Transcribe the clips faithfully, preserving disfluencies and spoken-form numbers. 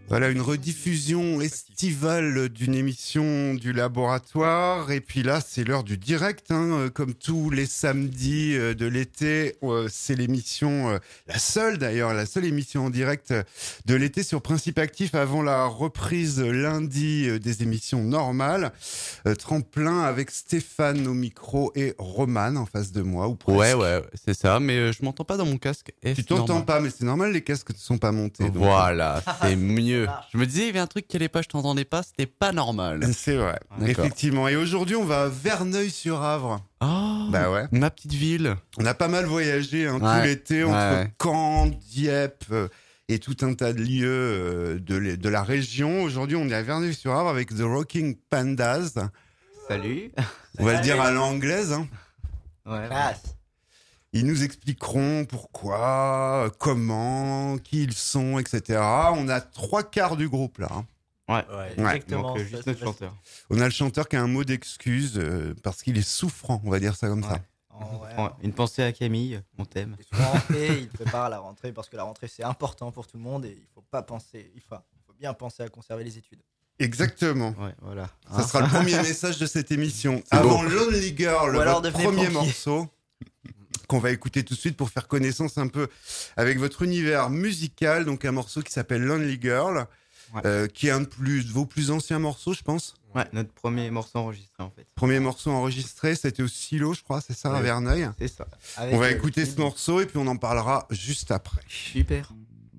Voilà, une rediffusion estivale d'une émission du laboratoire. Et puis là, c'est l'heure du direct, hein, comme tous les samedis de l'été. C'est l'émission, la seule d'ailleurs, la seule émission en direct de l'été sur Principe Actif avant la reprise lundi des émissions normales. Tremplin avec Stéphane au micro et Roman en face de moi, ou presque. Ouais, ouais, c'est ça, mais je m'entends pas dans mon casque. Tu t'entends pas, mais c'est normal, les casques ne sont pas montés. Donc... Voilà, c'est mieux. Je me disais, il y avait un truc qui allait pas, je t'entendais pas, c'était pas normal. C'est vrai, D'accord. Effectivement. Et aujourd'hui, on va à Verneuil-sur-Avre. Oh, bah ouais. Ma petite ville. On a pas mal voyagé hein, ouais. tout l'été entre ouais. Caen, Dieppe euh, et tout un tas de lieux euh, de, les, de la région. Aujourd'hui, on est à Verneuil-sur-Avre avec The Rocking Pandas. Salut. On va le dire à l'anglaise. Hein. Ouais. Classe. Ils nous expliqueront pourquoi, comment, qui ils sont, et cetera. On a trois quarts du groupe là. Hein. Ouais, Ouais, Ouais. exactement. Donc, euh, juste Ça, notre ça, chanteur. On a le chanteur qui a un mot d'excuse euh, parce qu'il est souffrant, on va dire ça comme ça. Ouais. Oh, ouais. Ouais, une pensée à Camille, on t'aime. Et souvent, et il prépare la rentrée parce que la rentrée c'est important pour tout le monde et il faut pas penser, il faut, il faut bien penser à conserver les études. Exactement. Ouais, voilà. Ça Hein sera le premier message de cette émission. C'est Avant beau. Lonely Girl, Ou alors votre devenez premier pompier. morceau qu'on va écouter tout de suite pour faire connaissance un peu avec votre univers musical. Donc un morceau qui s'appelle Lonely Girl, Ouais. euh, qui est un de plus, vos plus anciens morceaux, je pense. Ouais, notre premier morceau enregistré en fait. Premier morceau enregistré, c'était au Silo, je crois, c'est ça, à Ouais. Verneuil. C'est ça. Avec On va le écouter clip. ce morceau et puis on en parlera juste après. Super.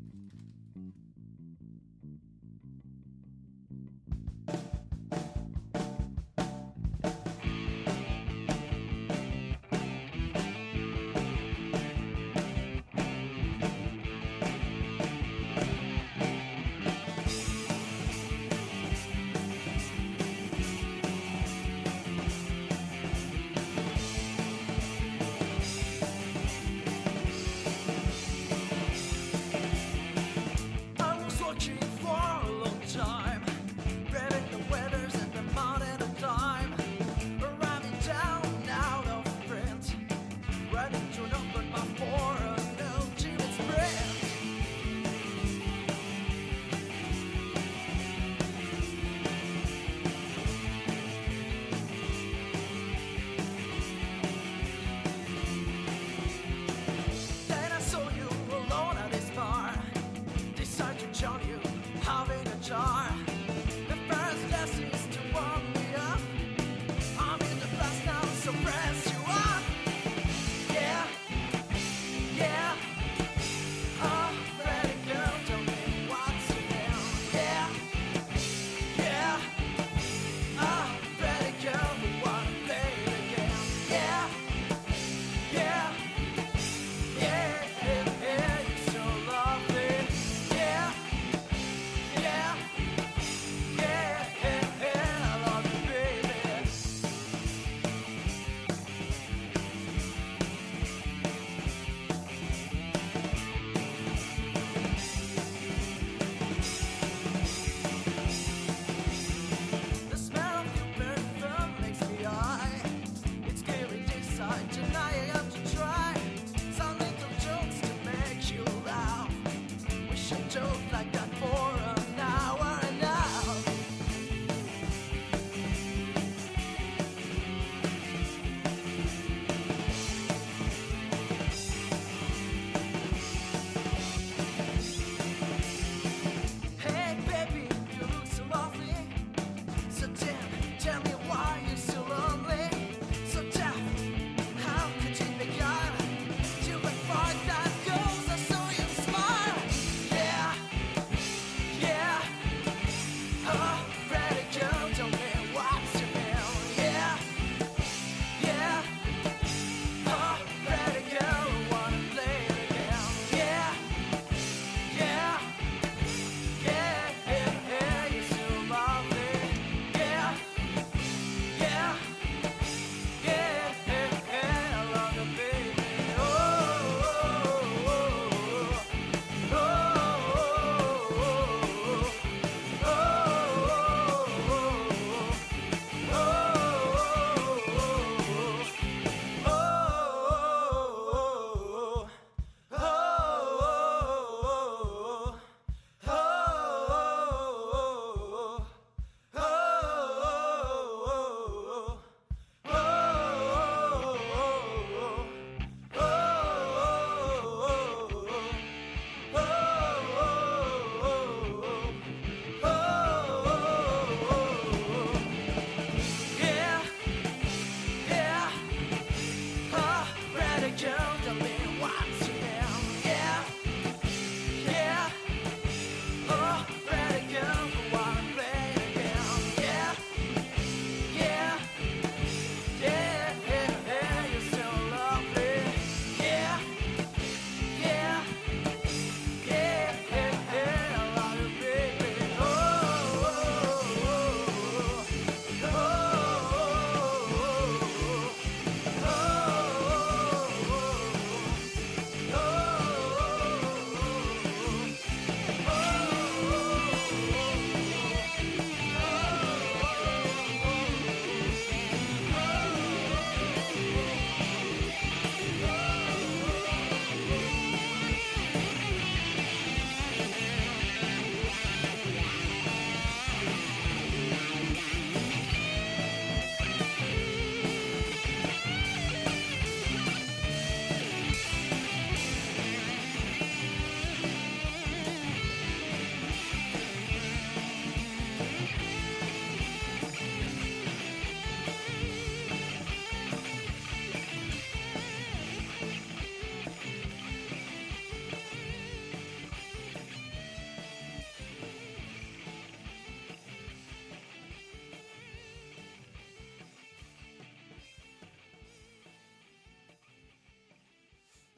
I was watching for a long time, braving the weathers and the mountain of time, arriving down out of print, riding to an open bar for an ultimate sprint. Then I saw you alone at this bar. Decide to join you, having a jar. The first lesson is to warm me up. I'm in the past now, so press you up. Yeah, yeah. Oh, pretty girl, tell me what's your name. Yeah, yeah. Oh, pretty girl, we wanna play it again. Yeah, yeah. Yeah, yeah, yeah, you're so lovely. Yeah, yeah,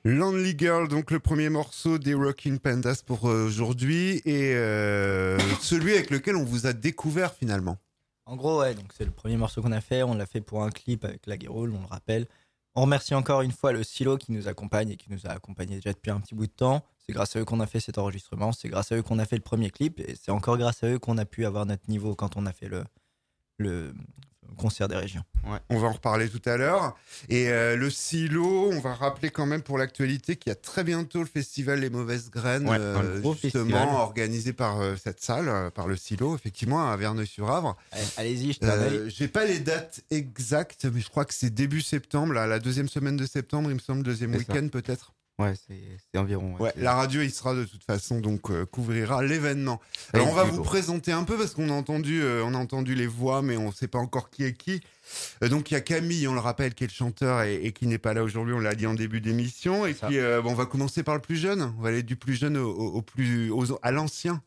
Lonely Girl, donc le premier morceau des Rockin' Pandas pour euh, aujourd'hui et euh, celui avec lequel on vous a découvert finalement. En gros, ouais, donc c'est le premier morceau qu'on a fait. On l'a fait pour un clip avec la Guéroule, on le rappelle. On remercie encore une fois le Silo qui nous accompagne et qui nous a accompagnés déjà depuis un petit bout de temps. C'est grâce à eux qu'on a fait cet enregistrement, c'est grâce à eux qu'on a fait le premier clip et c'est encore grâce à eux qu'on a pu avoir notre niveau quand on a fait le, le concert des régions. On va en reparler tout à l'heure. Et euh, le Silo, on va rappeler quand même pour l'actualité qu'il y a très bientôt le festival Les Mauvaises Graines, Ouais, euh, un gros justement festival. organisé par euh, cette salle, euh, par le Silo, effectivement, à Verneuil-sur-Avre. Allez, allez-y, je t'avais. Euh, j'ai pas les dates exactes, mais je crois que c'est début septembre, là, la deuxième semaine de septembre, il me semble, deuxième C'est week-end peut-être. Ouais, c'est, c'est environ. Ouais, c'est- la radio, il sera de toute façon, donc euh, couvrira l'événement. Ouais, Alors on va du vous coup. présenter un peu parce qu'on a entendu, euh, on a entendu les voix, mais on sait pas encore qui est qui. Euh, donc il y a Camille, on le rappelle, qui est le chanteur et, et qui n'est pas là aujourd'hui. On l'a dit en début d'émission. Et Ça. puis euh, bon, on va commencer par le plus jeune. On va aller du plus jeune au, au- au plus aux- à l'ancien.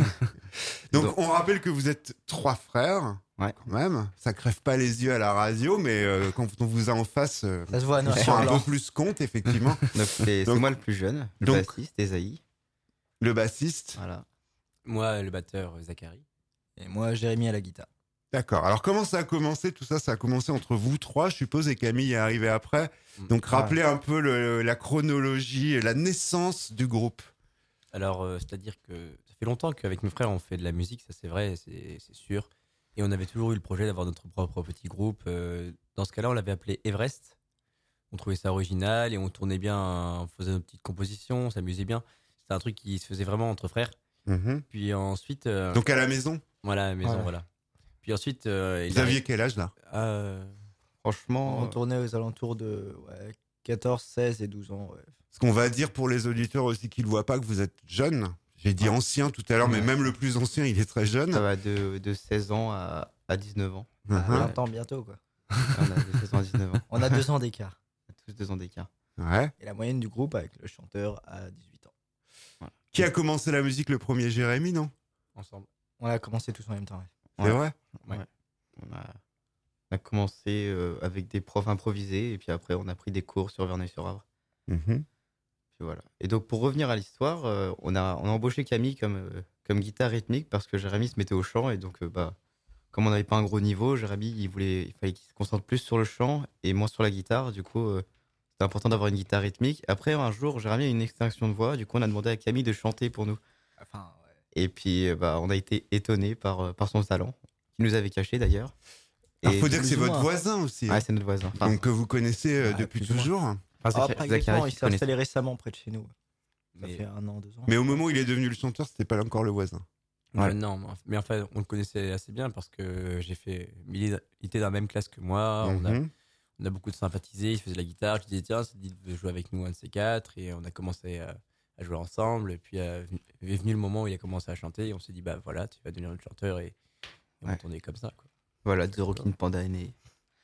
donc, Donc- on rappelle que vous êtes trois frères. Ouais. Quand même, ça crève pas les yeux à la radio, mais euh, quand on vous a en face, euh, Ça se voit, on noir se sur rend un blanc. peu plus compte, effectivement. Donc, c'est, Donc- c'est moi le plus jeune, le donc- bassiste, Esaïe. Le bassiste. Voilà. Moi, le batteur euh, Zachary. Et moi, Jérémy à la guitare. D'accord. Alors, comment ça a commencé tout ça? Ça a commencé entre vous trois, je suppose, et Camille est arrivée après. Donc, Ah. rappelez un peu le- la chronologie, la naissance du groupe. Alors, euh, c'est-à-dire que ça fait longtemps qu'avec mes frères, on fait de la musique, ça c'est vrai, c'est, c'est sûr. Et on avait toujours eu le projet d'avoir notre propre petit groupe. Euh, dans ce cas-là, on l'avait appelé Everest. On trouvait ça original et on tournait bien, on faisait nos petites compositions, on s'amusait bien. C'était un truc qui se faisait vraiment entre frères. Mhm. Puis ensuite, euh, Donc, à la maison, voilà, à la maison, Ouais. voilà. Puis ensuite, euh, il vous a- aviez quel âge là? Euh, Franchement, On euh, tournait aux alentours de ouais, quatorze, seize et douze ans. Ouais. Ce qu'on va dire pour les auditeurs aussi qui ne le voient pas, que vous êtes jeune. J'ai dit ancien tout à l'heure, mais Ouais. même le plus ancien, il est très jeune. ça va de, de seize ans à, à dix-neuf ans. Mhm. vingt ans bientôt, quoi. On a de seize ans à dix-neuf ans. On a deux ans d'écart. On a tous deux ans d'écart. Ouais. Et la moyenne du groupe avec le chanteur à dix-huit ans. Qui a commencé la musique le premier? Jérémy, non? ensemble. On a commencé tous en même temps. ouais. C'est Ouais. vrai? Ouais. On a, on a commencé euh, avec des profs improvisés et puis après on a pris des cours sur Verneuil-sur-Avre. Mhm. Puis voilà. Et donc pour revenir à l'histoire, euh, on, a, on a embauché Camille comme, euh, comme guitare rythmique parce que Jérémy se mettait au chant et donc euh, bah, comme on n'avait pas un gros niveau, Jérémy il, voulait, il fallait qu'il se concentre plus sur le chant et moins sur la guitare. Du coup, euh, c'était important d'avoir une guitare rythmique. Après un jour, Jérémy a une extinction de voix. Du coup, on a demandé à Camille de chanter pour nous. Enfin, ouais. Et puis euh, bah, on a été étonnés par, euh, par son talent, qu'il nous avait caché d'ailleurs. Alors, Et- faut dire que c'est plus ou votre moins. voisin aussi. Ouais, c'est notre voisin. Enfin, Donc, que vous connaissez euh, Ouais, depuis plus ou moins. toujours. enfin, Ah, Zachary- pas Zachary exactement, qui il s'est connaissait. installé récemment près de chez nous. Ça Mais- fait un an, deux ans. Mais au moment où il est devenu le chanteur, c'était pas encore le voisin. Euh, non, mais enfin, on le connaissait assez bien parce que j'ai fait. Il est- il était dans la même classe que moi. On, a, Mhm. on a beaucoup de sympathisé. Il faisait de la guitare. Je disais, tiens, c'est dit de jouer avec nous un de ces quatre. Et on a commencé à, à jouer ensemble. Et puis euh, est venu le moment où il a commencé à chanter. Et on s'est dit, bah voilà, tu vas devenir le chanteur. Et, et on Ouais. tournait comme ça. Quoi. Voilà, The Rockin' Panda est né.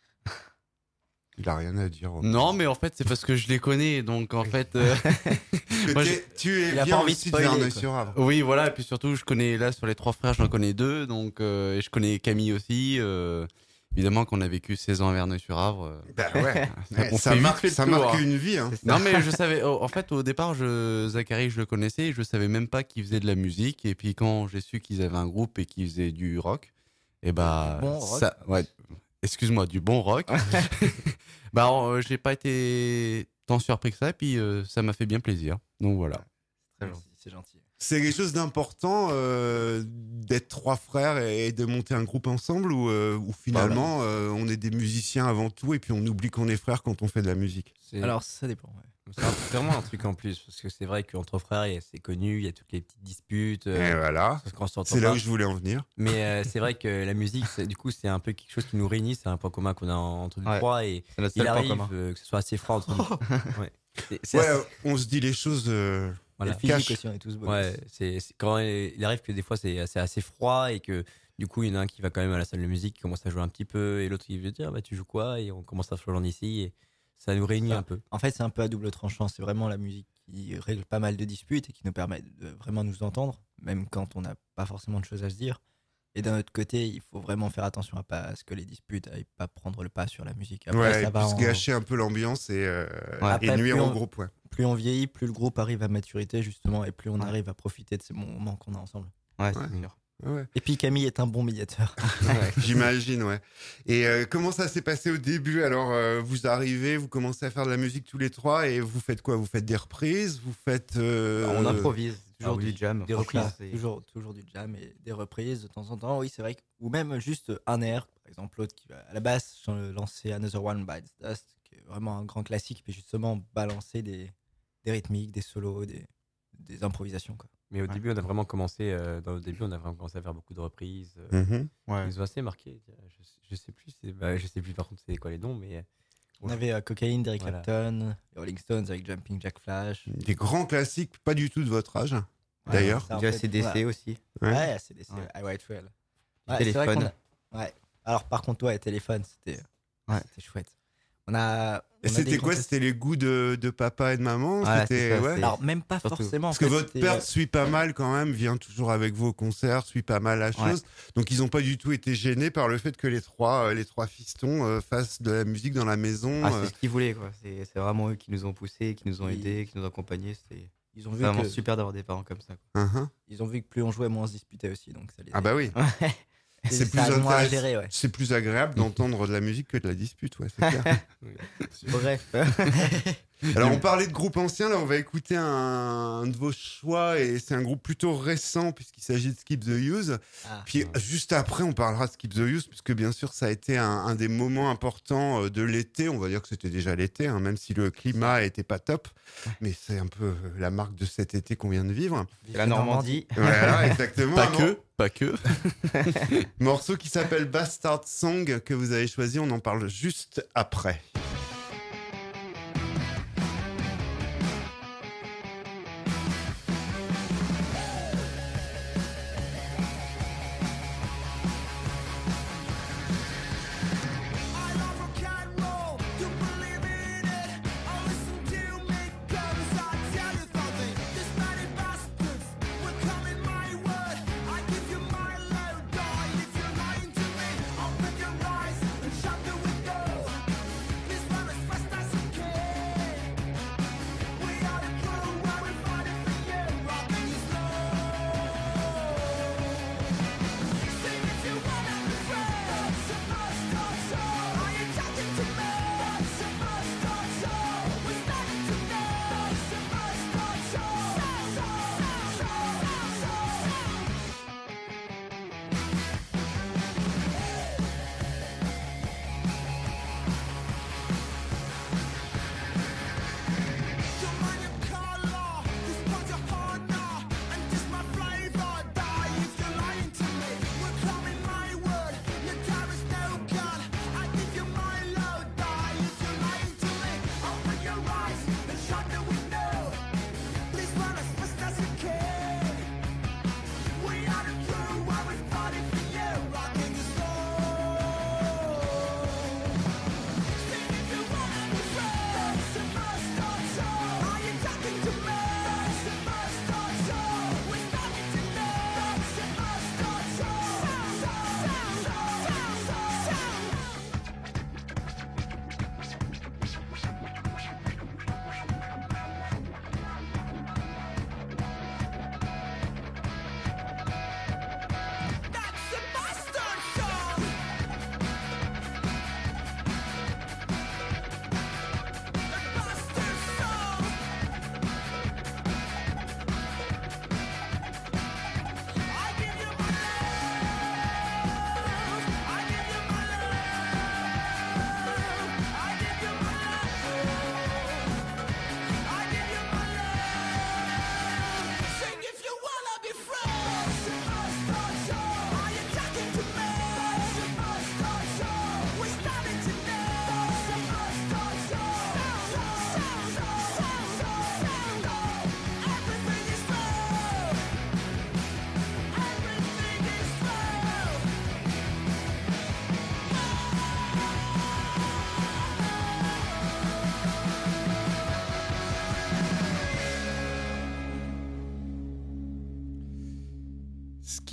Il a rien à dire. Non, mais en fait, c'est parce que je les connais, donc en fait. euh, Que Moi, t'es- tu es Il a bien pas envie de aussi de spoiler, Verneuil-sur-Avre. Oui, voilà, et puis surtout, je connais là sur les trois frères, j'en connais deux, donc euh, et je connais Camille aussi. euh, évidemment, qu'on a vécu seize ans à Verneuil-sur-Avre. euh, Bah ouais. Ouais, on ça fait vite marque, fait le ça tour, marque hein. une vie. Hein. C'est ça. Non, mais je savais. oh, En fait, au départ, je, Zachary, je le connaissais, et je savais même pas qu'il faisait de la musique. Et puis quand j'ai su qu'ils avaient un groupe et qu'ils faisaient du rock, et bah Du bon rock. ça, ouais. Excuse-moi, du bon rock. bah, euh, j'ai pas été tant surpris que ça, et puis euh, ça m'a fait bien plaisir. Donc voilà. Très gentil. C'est gentil. C'est quelque chose d'important euh, d'être trois frères et, et de monter un groupe ensemble ou euh, ou finalement euh, on est des musiciens avant tout et puis on oublie qu'on est frères quand on fait de la musique. C'est, Alors, ça dépend. ouais. c'est un- c'est vraiment un truc en plus. Parce que c'est vrai qu'entre frères, il y a- c'est connu. Il y a toutes les petites disputes. euh, Et voilà. parce qu'on s'entend C'est là pas. où je voulais en venir. Mais euh, c'est vrai que la musique, c'est- du coup, c'est un peu quelque chose qui nous réunit. C'est un point commun qu'on a entre nous Ouais. trois. Et C'est notre il seul point arrive commun. euh, que ce soit assez froid entre nous. Ouais. C'est- c'est Ouais, assez- on se dit les choses. euh, voilà. Et physique Cache. aussi, on est tous beaux. Ouais, c'est, c'est- quand il il arrive que des fois c'est assez, assez froid et que du coup il y en a un qui va quand même à la salle de musique, qui commence à jouer un petit peu et l'autre il veut dire bah tu joues quoi et on commence à se rejoindre ici et ça nous réunit Ça. un peu. En fait, c'est un peu à double tranchant. C'est vraiment la musique qui règle pas mal de disputes et qui nous permet de vraiment nous entendre, même quand on n'a pas forcément de choses à se dire. Et d'un autre côté, il faut vraiment faire attention à, pas, à ce que les disputes n'aillent pas prendre le pas sur la musique. Après, ouais, ça et va puis se en- gâcher un peu l'ambiance et, euh, Ouais. et Après, nuire plus au on- groupe. Ouais. plus on vieillit, plus le groupe arrive à maturité justement, et plus on Ouais. arrive à profiter de ces moments qu'on a ensemble. Ouais, c'est Ouais. sûr. Ouais, Et puis Camille est un bon médiateur. j'imagine, ouais. Et euh, comment ça s'est passé au début? Alors, euh, vous arrivez, vous commencez à faire de la musique tous les trois, et vous faites quoi? Vous faites des reprises? Vous faites... euh, On improvise, toujours ah oui, du jam. des franchement, reprises. c'est- toujours, toujours du jam et des reprises de temps en temps, oui, c'est vrai. que- Ou même juste un air, par exemple, l'autre qui va à la basse lancer Another One Bites Dust, qui est vraiment un grand classique, puis justement balancer des, des rythmiques, des solos, des, des improvisations. Quoi. Mais au Ouais. début, on a vraiment commencé. euh, dans le début, on a vraiment commencé à faire beaucoup de reprises. euh, mhm. Ouais. Ils ont assez marqué. Je, je sais plus. c'est- Bah, je sais plus par contre c'est quoi les noms, mais. euh, On avait euh, Cocaine d'Eric Voilà. Clapton, les Rolling Stones avec Jumping Jack Flash. Des grands classiques, pas du tout de votre âge, d'ailleurs. ça, en Du fait, A C D C voilà. aussi. Ouais. Ouais, A C D C, Ouais. I White Trail. Du Ouais, c'est vrai téléphone. qu'on a- Ouais. Alors par contre, ouais, téléphone, c'était Ouais. c'était chouette. On a. Et on a c'était des quoi? grands- C'était les goûts de, de papa et de maman? Voilà, C'était c'est ça, ouais. c'est- Alors même pas Surtout. forcément. Parce en que fait, votre c'était, père euh, suit pas mal quand même, vient toujours avec vous au concert, suit pas mal la chose. Donc ils ont pas du tout été gênés par le fait que les trois, euh, les trois fistons euh, fassent de la musique dans la maison. Ah, euh. c'est ce qu'ils voulaient, quoi. C'est c'est vraiment eux qui nous ont poussés, qui nous ont Oui. aidés, qui nous ont accompagnés. C'est Ils ont c'est vu vraiment que super d'avoir des parents comme ça, quoi. Uhum. ils ont vu que plus on jouait, moins on se disputait aussi, donc ça les. Ah bah oui. c'est C'est plus ça, moins à intéressant. gérer, ouais. C'est plus agréable d'entendre de la musique que de la dispute, ouais, c'est clair. Bref. Alors on parlait de groupe ancien, là on va écouter un, un de vos choix et c'est un groupe plutôt récent puisqu'il s'agit de Skip the Use. Ah. Puis juste après on parlera de Skip the Use puisque bien sûr ça a été un, un des moments importants euh, de l'été. On va dire que c'était déjà l'été, hein, même si le climat était pas top, mais c'est un peu euh, la marque de cet été qu'on vient de vivre. C'est la Normandie. Voilà, exactement. Pas Un que, pas que. morceau qui s'appelle Bastard Song que vous avez choisi, on en parle juste après. I love rock and roll, you believe in it. I listen to me, cause I tell you something. This many bastards will come in my word. I give you my load, die if you're lying to me. Open your eyes and shut the window.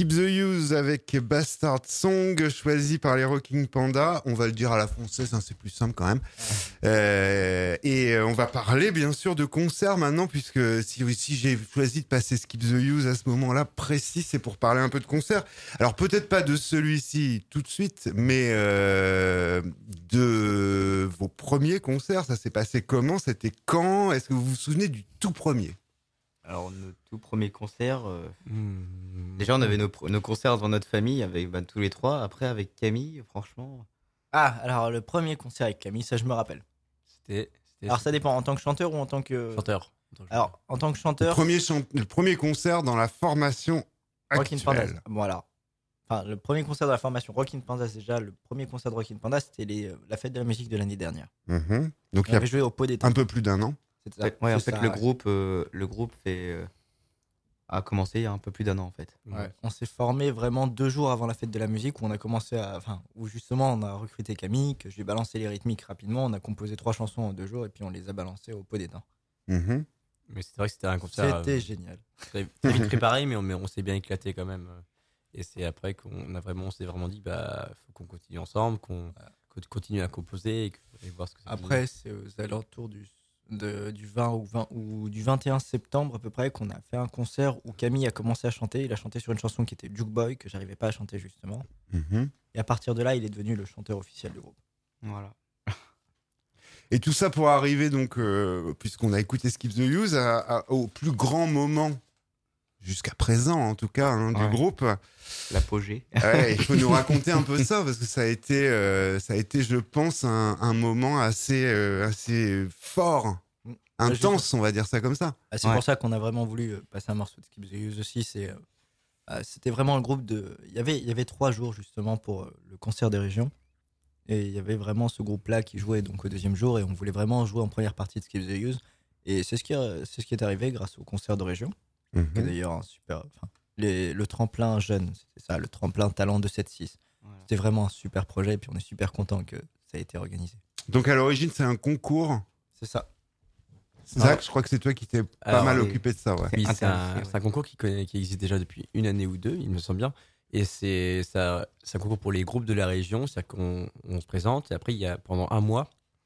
Skip the Use avec Bastard Song, choisi par les Rocking Panda. On va le dire à la française, hein, c'est plus simple quand même. Euh, et on va parler bien sûr de concerts maintenant, puisque si, si j'ai choisi de passer Skip the Use à ce moment-là précis, c'est pour parler un peu de concerts. Alors peut-être pas de celui-ci tout de suite, mais euh, de vos premiers concerts. Ça s'est passé comment? C'était quand? Est-ce que vous vous souvenez du tout premier? Alors, nos tout premiers concerts, euh, Hmm. déjà, on avait nos, pr- nos concerts dans notre famille avec bah, tous les trois. Après, avec Camille, franchement. Ah, alors le premier concert avec Camille, ça je me rappelle. C'était. c'était- Alors ça dépend, en tant que chanteur ou en tant que... Chanteur. En tant que Alors, en tant que Le chanteur, premier, chan- le premier concert dans la formation Rockin' Pandas. actuelle. Bon alors, enfin, le premier concert de la formation Rockin' Pandas, déjà, le premier concert de Rockin' Pandas, c'était les, euh, la fête de la musique de l'année dernière. Mhm. Donc il On y a avait joué au pot d'été. un peu plus d'un an. C'est ça. Ouais, ouais, en C'est fait, ça, le ouais. groupe, euh, le groupe fait, euh, a commencé il y a un peu plus d'un an, en fait. Ouais. On s'est formé vraiment deux jours avant la fête de la musique où on a commencé à, enfin, où justement on a recruté Camille, que j'ai balancé les rythmiques rapidement. On a composé trois chansons en deux jours et puis on les a balancées au pot d'étain. Mhm. Mais c'est vrai que c'était un concert. C'était euh, génial. très, très vite préparé, mais on, mais on s'est bien éclaté quand même. Et c'est après qu'on a vraiment, on s'est vraiment dit, bah, faut qu'on continue ensemble, qu'on qu'on continue à composer et, que, et voir ce que ça Après, c'est aux alentours du, de- du vingt ou, vingt ou du vingt et un septembre à peu près qu'on a fait un concert où Camille a commencé à chanter. Il a chanté sur une chanson qui était Juke Boy, que j'arrivais pas à chanter justement. Mhm. Et à partir de là, il est devenu le chanteur officiel du groupe. Voilà. Et tout ça pour arriver, donc, euh, puisqu'on a écouté Skip the Use, à- à- au plus grand moment, jusqu'à présent en tout cas, hein, du Ouais. groupe. L'apogée. Ouais, il faut nous raconter un peu ça, parce que ça a été, euh, ça a été je pense, un, un moment assez, euh, assez fort, Mm. intense, on va dire ça comme ça. Ah, c'est Ouais. pour ça qu'on a vraiment voulu euh, passer un morceau de Skip the Use aussi. C'est, euh, euh, c'était vraiment le groupe de. Il y avait, il y avait trois jours justement pour euh, le concert des régions. Et il y avait vraiment ce groupe-là qui jouait donc au deuxième jour. Et on voulait vraiment jouer en première partie de Skip the Use. Et c'est ce qui, a- c'est ce qui est arrivé grâce au concert de région. Qui est Mhm. d'ailleurs un super. Enfin, les- le tremplin jeune, c'est ça, le tremplin talent de sept six. Voilà. C'était vraiment un super projet. Et puis on est super content que ça ait été organisé. Donc à l'origine, c'est un concours. C'est ça. Zach, je crois que c'est toi qui t'es pas Alors, mal oui. occupé de ça, ouais. Oui, c'est un, Intéressé, ouais. c'est un concours qui, connaît, qui existe déjà depuis une année ou deux, il me semble bien. Et c'est ça, c'est un concours pour les groupes de la région, c'est-à-dire qu'on on se présente et après, il y a, pendant un mois,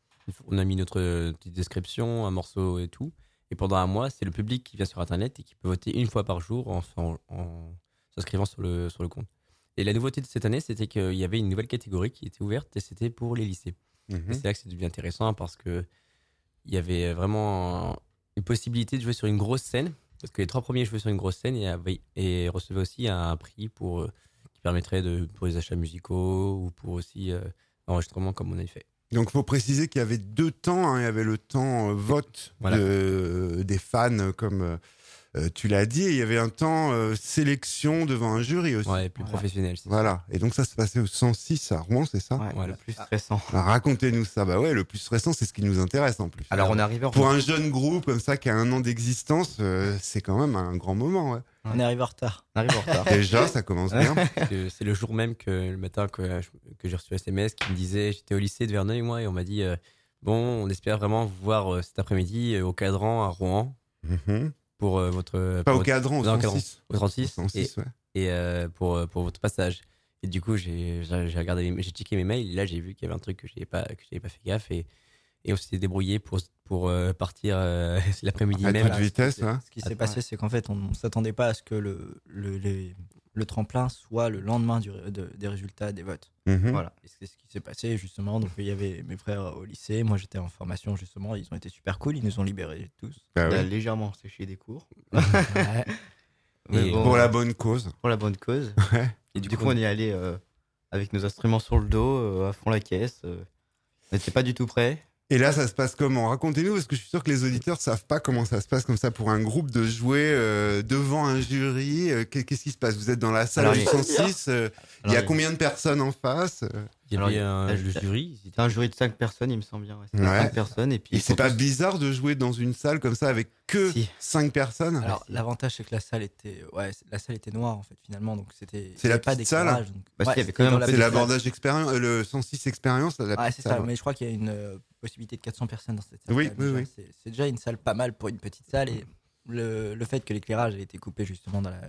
on a mis notre euh, petite description, un morceau et tout. Et pendant un mois, c'est le public qui vient sur Internet et qui peut voter une fois par jour en, en- en s'inscrivant sur le, sur le compte. Et la nouveauté de cette année, c'était qu'il y avait une nouvelle catégorie qui était ouverte et c'était pour les lycées. Mhm. Et c'est là que c'est devenu intéressant parce que il y avait vraiment une possibilité de jouer sur une grosse scène. Parce que les trois premiers jouaient sur une grosse scène et, avaient- et recevaient aussi un prix pour, euh, qui permettrait de, pour les achats musicaux ou pour aussi euh, l'enregistrement comme on avait fait. Donc, il faut préciser qu'il y avait deux temps. hein. Il y avait le temps euh, vote Voilà. de- des fans, euh, comme euh, euh, tu l'as dit, et il y avait un temps euh, sélection devant un jury aussi. Ouais, plus Voilà. professionnel. c'est Voilà. Et donc, ça se passait au cent six à Rouen, c'est ça? Ouais, Voilà. le plus stressant. Alors, racontez-nous ça. Bah ouais, le plus stressant, c'est ce qui nous intéresse en plus. Alors, on est arrivé en Pour un jeune groupe comme ça qui a un an d'existence, euh, c'est quand même un grand moment. Ouais. On est arrivé en retard. on arrive en retard. Déjà, ça commence bien. Parce que c'est le jour même que le matin que, je- que j'ai reçu un S M S qui me disait, j'étais au lycée de Verneuil moi et on m'a dit euh, bon, on espère vraiment vous voir euh, cet après-midi euh, au cadran à Rouen Mhm. pour euh, votre Pas pour au cadran, au non, au cent cadran. six. au trente-six Au cent six, et, ouais. et, euh, pour euh, pour votre passage. Et du coup, j'ai j'ai j'ai regardé, les- j'ai checké mes mails et là j'ai vu qu'il y avait un truc que j'avais pas que j'avais pas fait gaffe et et on s'était débrouillé pour pour euh, partir euh, l'après-midi À même. toute vitesse, C'est- ouais. Ce qui s'est Attends, passé, ouais. c'est qu'en fait, on ne s'attendait pas à ce que le, le, les- le tremplin soit le lendemain du, ré- de- des résultats des votes. Mhm. Voilà. Et c'est ce qui s'est passé, justement. Donc, il y avait mes frères au lycée, moi j'étais en formation, justement. Ils ont été super cool, ils nous ont libérés tous. Bah On a oui. légèrement séché des cours. Ouais. Mais Et bon, Pour la bonne cause. pour la bonne cause. Ouais. Et du, coup, on y est allé euh, avec nos instruments sur le dos, euh, à fond la caisse. euh. On n'était pas du tout prêts. Et là, ça se passe comment? Racontez-nous, parce que je suis sûr que les auditeurs savent pas comment ça se passe comme ça pour un groupe de jouer euh, devant un jury. Euh, qu'est- Qu'est-ce qui se passe? Vous êtes dans la salle Alors, du il- cent six. euh, il y a Alors, combien de personnes en face? euh, Il y Alors, avait il y a- un, là, le je- jury. C'était un jury de cinq personnes, il me semble bien. Ouais, c'était Ouais. cinq personnes. Et puis, Et c'est pour pas tous- bizarre de jouer dans une salle comme ça avec que Si. cinq personnes? Alors, l'avantage, c'est que la salle était, ouais, c'est- la salle était noire, en fait, finalement. Donc, c'était. C'est il y la avait pas petite salle d'éclairage, donc- Bah, si, Ouais, il y avait c'était quand même dans un la C'est petite petite salle. l'abordage expérience, euh, le cent six expérience. la Ouais, petite c'est ça. salle. Mais je crois qu'il y a une euh, possibilité de quatre cents personnes dans cette salle. Oui, Déjà, oui, oui. C'est, c'est déjà une salle pas mal pour une petite salle. Et le, le fait que l'éclairage ait été coupé, justement, dans la,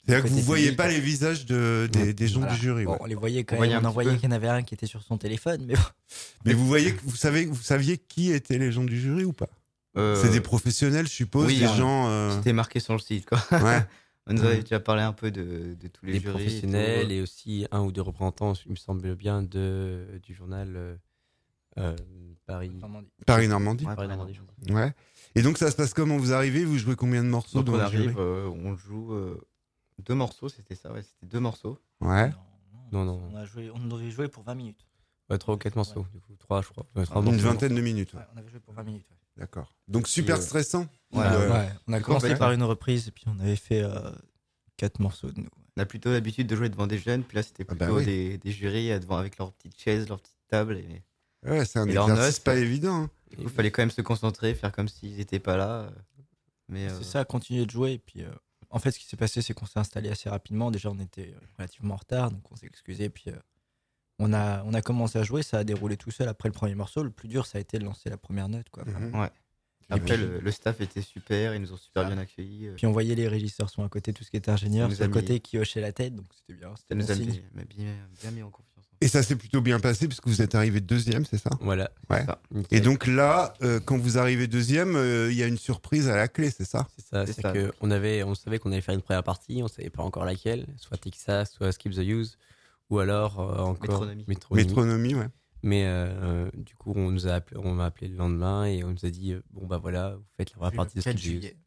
C'est-à-dire que côté vous voyez public, pas euh, les visages de, des, des gens voilà. du jury. Bon, ouais. on les voyait quand On voyait même, un on en petit voyait peu. qu'il y en avait un qui était sur son téléphone, mais bon. Mais vous voyez, que- vous savez, vous saviez qui étaient les gens du jury ou pas? Euh, C'est des professionnels, je suppose, oui, des hein. gens. euh, C'était marqué sur le site, quoi. Ouais. On nous avait Ouais. déjà parlé un peu de, de tous les Les jurys. professionnels et et aussi un ou deux représentants, il me semble bien, de, du journal euh, euh, Paris. Normandie. Paris Normandie. tout. Ouais, Paris pareil, Normandie, non. Ouais. Et donc ça se passe comment? Vous arrivez, vous jouez combien de morceaux Donc dans on le jury? arrive, euh, on joue euh, deux morceaux, c'était ça, ouais, c'était deux morceaux. Ouais. Non, non. On, a joué, on devait jouer pour vingt minutes. Ouais, trois ou quatre morceaux, du coup. Trois, je crois. Ouais, trois Une morceaux. vingtaine de minutes. ouais. Ouais, on avait joué pour vingt minutes. ouais. D'accord. Donc super euh, stressant. Ouais, Euh, Ouais, on a du coup, commencé en fait, par une reprise et puis on avait fait euh, quatre morceaux de nous. On a plutôt l'habitude de jouer devant des jeunes, puis là c'était Ah plutôt bah oui. des, des jurys euh, devant, avec leurs petites chaises, leurs petites tables. Et Ouais, c'est un Et leurs exercice notes. pas évident. hein. du coup, il fallait quand même se concentrer, faire comme s'ils n'étaient pas là. euh, Mais euh, C'est ça, continuer de jouer. Et puis, euh, en fait, ce qui s'est passé, c'est qu'on s'est installé assez rapidement. Déjà, on était euh, relativement en retard, donc on s'est excusé. Puis, euh, on, a, on a commencé à jouer. Ça a déroulé tout seul après le premier morceau. Le plus dur, ça a été de lancer la première note. Quoi. Mhm. Ouais. Et Après, puis- le, le staff était super, ils nous ont super Ah. bien accueillis. euh, Puis, on voyait les régisseurs sont à côté, tout ce qui était ingénieur, Ça nous sur a le mis- côté qui hochait la tête. Donc, c'était bien. Ça C'était nous bon a signe. mis- m'a bien, bien mis en confiance. Et ça s'est plutôt bien passé puisque vous êtes arrivé deuxième, c'est ça? Voilà. Ouais. Ça. Nickel. Et donc là, euh, quand vous arrivez deuxième, euh, il y a une surprise à la clé, c'est ça? C'est ça, C'est c'est ça. que on avait, on savait qu'on allait faire une première partie, on savait pas encore laquelle, soit Texas, soit Skip the Use, ou alors euh, encore Métronomie. Métronomie. Métronomie, ouais. Mais euh, du coup, on nous a appelé, on m'a appelé le lendemain et on nous a dit euh, bon bah voilà, vous faites la première partie de quatre Skip the Use. juillet.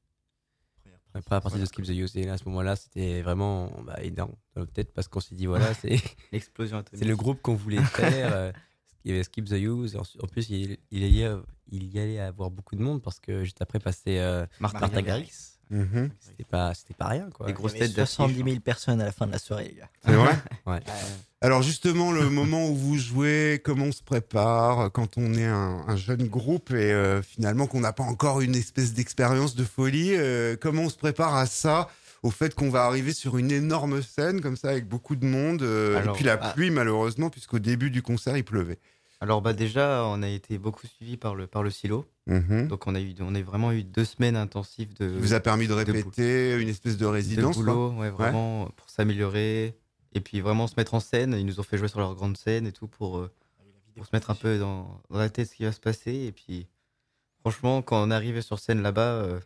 La première partie de Skip the Use. Et là, à ce moment-là, c'était vraiment bah, énorme dans notre tête parce qu'on s'est dit voilà, c'est L'explosion atomique. c'est le groupe qu'on voulait faire. euh, Il y avait Skip the Use. En en plus, il, il, y allait, il y allait avoir beaucoup de monde parce que juste après passait euh, Martin Martha Garrix. Garrix. Mhm. C'était pas, c'était pas rien quoi. Les Il y grosses avait têtes d'affiche. soixante-dix mille personnes à la fin de la soirée, les gars. C'est vrai? Ouais. Alors justement, le moment où vous jouez, comment on se prépare quand on est un, un jeune groupe et euh, finalement qu'on n'a pas encore une espèce d'expérience de folie, euh, comment on se prépare à ça, au fait qu'on va arriver sur une énorme scène comme ça avec beaucoup de monde euh, Alors, et puis la ah. pluie malheureusement puisqu'au début du concert il pleuvait. Alors bah déjà, on a été beaucoup suivi par le, par le silo. Mhm. Donc on a, eu, on a vraiment eu deux semaines intensives de, Il vous a permis de répéter une espèce de de résidence quoi. boulot, ouais, vraiment pour s'améliorer. Et puis vraiment se mettre en scène. Ils nous ont fait jouer sur leur grande scène et tout pour, euh, pour se mettre un peu dans, dans la tête ce qui va se passer. Et puis franchement, quand on est arrivé sur scène là-bas, euh,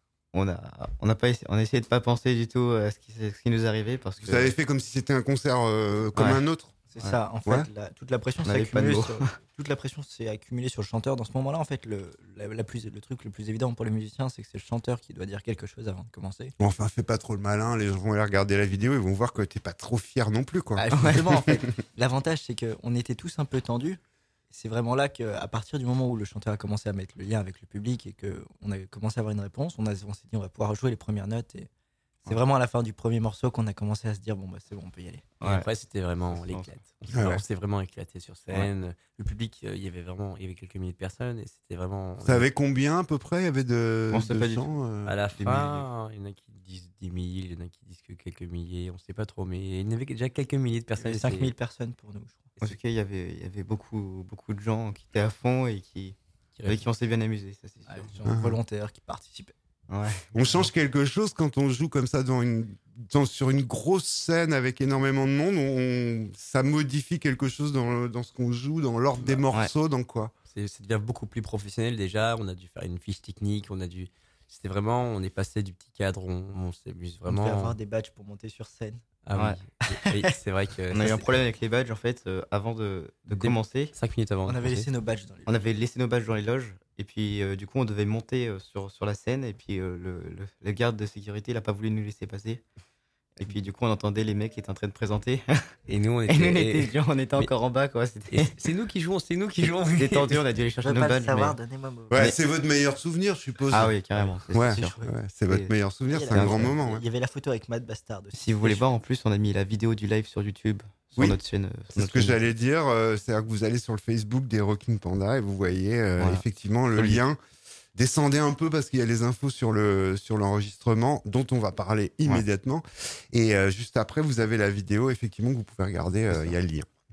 on a, on a, pas essayé, on a essayé de pas penser du tout à ce qui, ce qui nous arrivait. Parce que Vous avez fait comme si c'était un concert euh, comme Ouais. un autre. C'est Ouais. ça, en fait, Ouais. la- toute la pression On s'est avait pas de accumulée mots. sur, toute la pression s'est accumulée sur le chanteur. Dans ce moment-là, en fait, le, la, la plus, le truc le plus évident pour les musiciens, c'est que c'est le chanteur qui doit dire quelque chose avant de commencer. Bon, enfin, fais pas trop le malin, les gens vont aller regarder la vidéo et vont voir que t'es pas trop fier non plus quoi. Ah, justement, en fait, l'avantage, c'est qu'on était tous un peu tendus. C'est vraiment là qu'à partir du moment où le chanteur a commencé à mettre le lien avec le public et qu'on a commencé à avoir une réponse, on, a- on s'est dit on va pouvoir jouer les premières notes. Et c'est vraiment à la fin du premier morceau qu'on a commencé à se dire bon, bah, c'est bon, on peut y aller. Et Ouais. après, c'était vraiment Ça se l'éclate. On s'est Ah ouais. on s'est vraiment éclaté sur scène. Le public, euh, il y avait vraiment, il y avait quelques milliers de personnes et c'était vraiment. Vous savez combien à peu près il y avait de, On sait de pas du gens euh, À la Des fin, il y en a qui disent dix mille, il y en a qui disent que quelques milliers, on sait pas trop, mais il y en avait déjà quelques milliers de Il y personnes. avait et cinq c'est- mille personnes pour nous, je crois. en tout cas, il y avait, il y avait beaucoup, beaucoup de gens qui étaient à fond et qui, qui avec qui on s'est bien amusé, ça c'est sûr. Ouais, des gens Ah. volontaires qui participaient. Ouais. On change quelque chose quand on joue comme ça dans une, dans- sur une grosse scène avec énormément de monde. On, ça modifie quelque chose dans, le- dans ce qu'on joue, dans l'ordre des Bah, morceaux, dans quoi. C'est, ça devient beaucoup plus professionnel déjà. On a dû faire une fiche technique, on a dû. C'était vraiment, on est passé du petit cadre, on, on s'amuse On vraiment. devait avoir des badges pour monter sur scène. Ah oui, oui, c'est vrai que. On a eu un problème avec les badges en fait euh, avant de, de Dé- commencer. Cinq minutes avant. On de avait commencer. laissé nos badges dans les On avait laissé nos badges dans les loges et puis euh, du coup on devait monter euh, sur, sur la scène et puis euh, le, le, le garde de sécurité il a pas voulu nous laisser passer. Et puis du coup on entendait les mecs qui étaient en train de présenter Et nous, on et était. nous on était, on était mais- encore en bas quoi. et C'était c'est nous qui jouons, c'est nous qui jouons. c'était tendu, on a dû aller Je chercher veux nos pas le badges. savoir, mais- donnez-moi mon. Ouais, Mais- c'est votre meilleur souvenir, je suppose. Ah oui carrément. c'est Ouais, sûr. ouais, c'est votre Et- meilleur souvenir, Il y c'est a un la- grand moment. ouais. Il y avait la photo avec Matt Bastard aussi. Si vous voulez voir en plus on a mis la vidéo du live sur YouTube sur Oui. notre chaîne. euh, sur C'est ce notre que chaîne. j'allais dire, euh, c'est-à-dire que vous allez sur le Facebook des Rockin' Panda et vous voyez euh, Voilà. effectivement le Faut le dire. lien. Descendez un peu parce qu'il y a les infos sur le sur l'enregistrement dont on va parler immédiatement. Et euh, juste après, vous avez la vidéo effectivement que vous pouvez regarder. euh, Il y a le lien.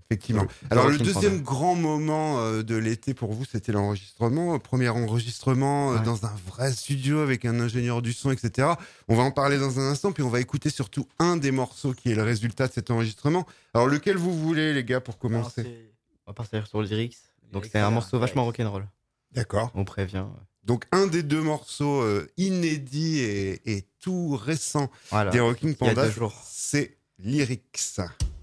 Effectivement. Donc, Alors, le Rocking deuxième Panda. grand moment euh, de l'été pour vous, c'était l'enregistrement. Premier enregistrement euh, Ouais. dans un vrai studio avec un ingénieur du son, et cetera. On va en parler dans un instant, puis on va écouter surtout un des morceaux qui est le résultat de cet enregistrement. Alors, lequel vous voulez, les gars, pour Alors, commencer? c'est- On va partir sur le lyrics. Donc Lyrics, c'est un ouais, morceau vachement lyrics. rock'n'roll. D'accord. On prévient. Donc, un des deux morceaux euh, inédits et, et tout récents Voilà. des Rocking Il y a Pandas, deux jours. c'est Lyrics.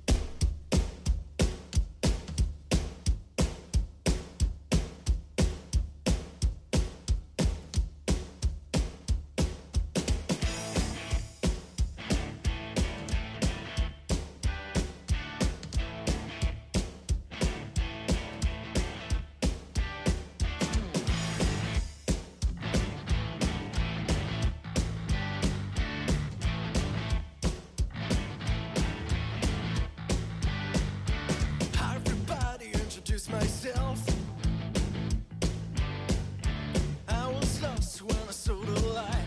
Everybody introduce myself. I was lost when I saw the light.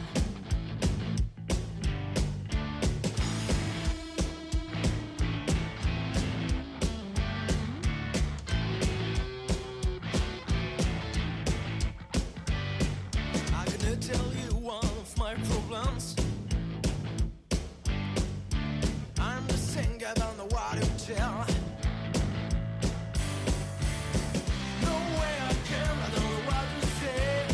I'm gonna tell you one of my problems. I'm the singer, I don't know what to tell. No way I can, I don't know what to say.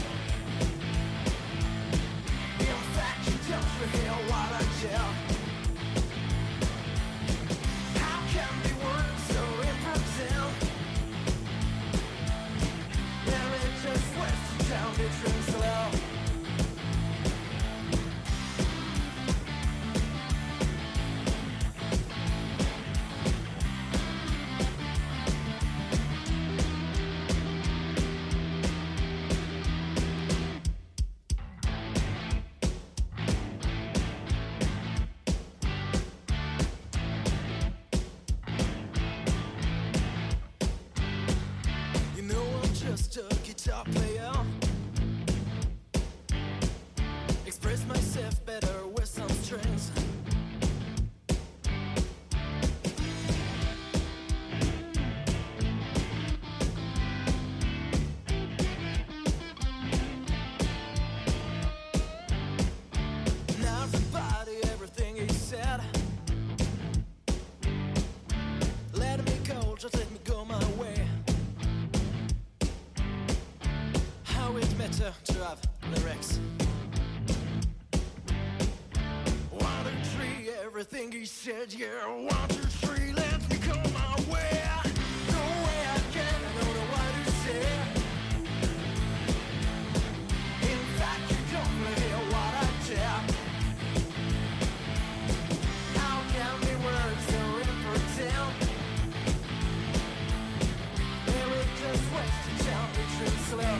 In fact, you don't hear what I tell. How can the words so impotent? There is just words to tell the truth slow. You know I'm just a guitar player. Express myself better with some strings. Now everybody, everything he said. Let me go, just let me go my way. How it matter to have lyrics. One, two, three, everything he said, yeah. One, two, three, let me go my way. No way I can, I don't know what to say. In fact, you don't hear what I tell. How can the words so impotent? They will just wait to tell the truth slow.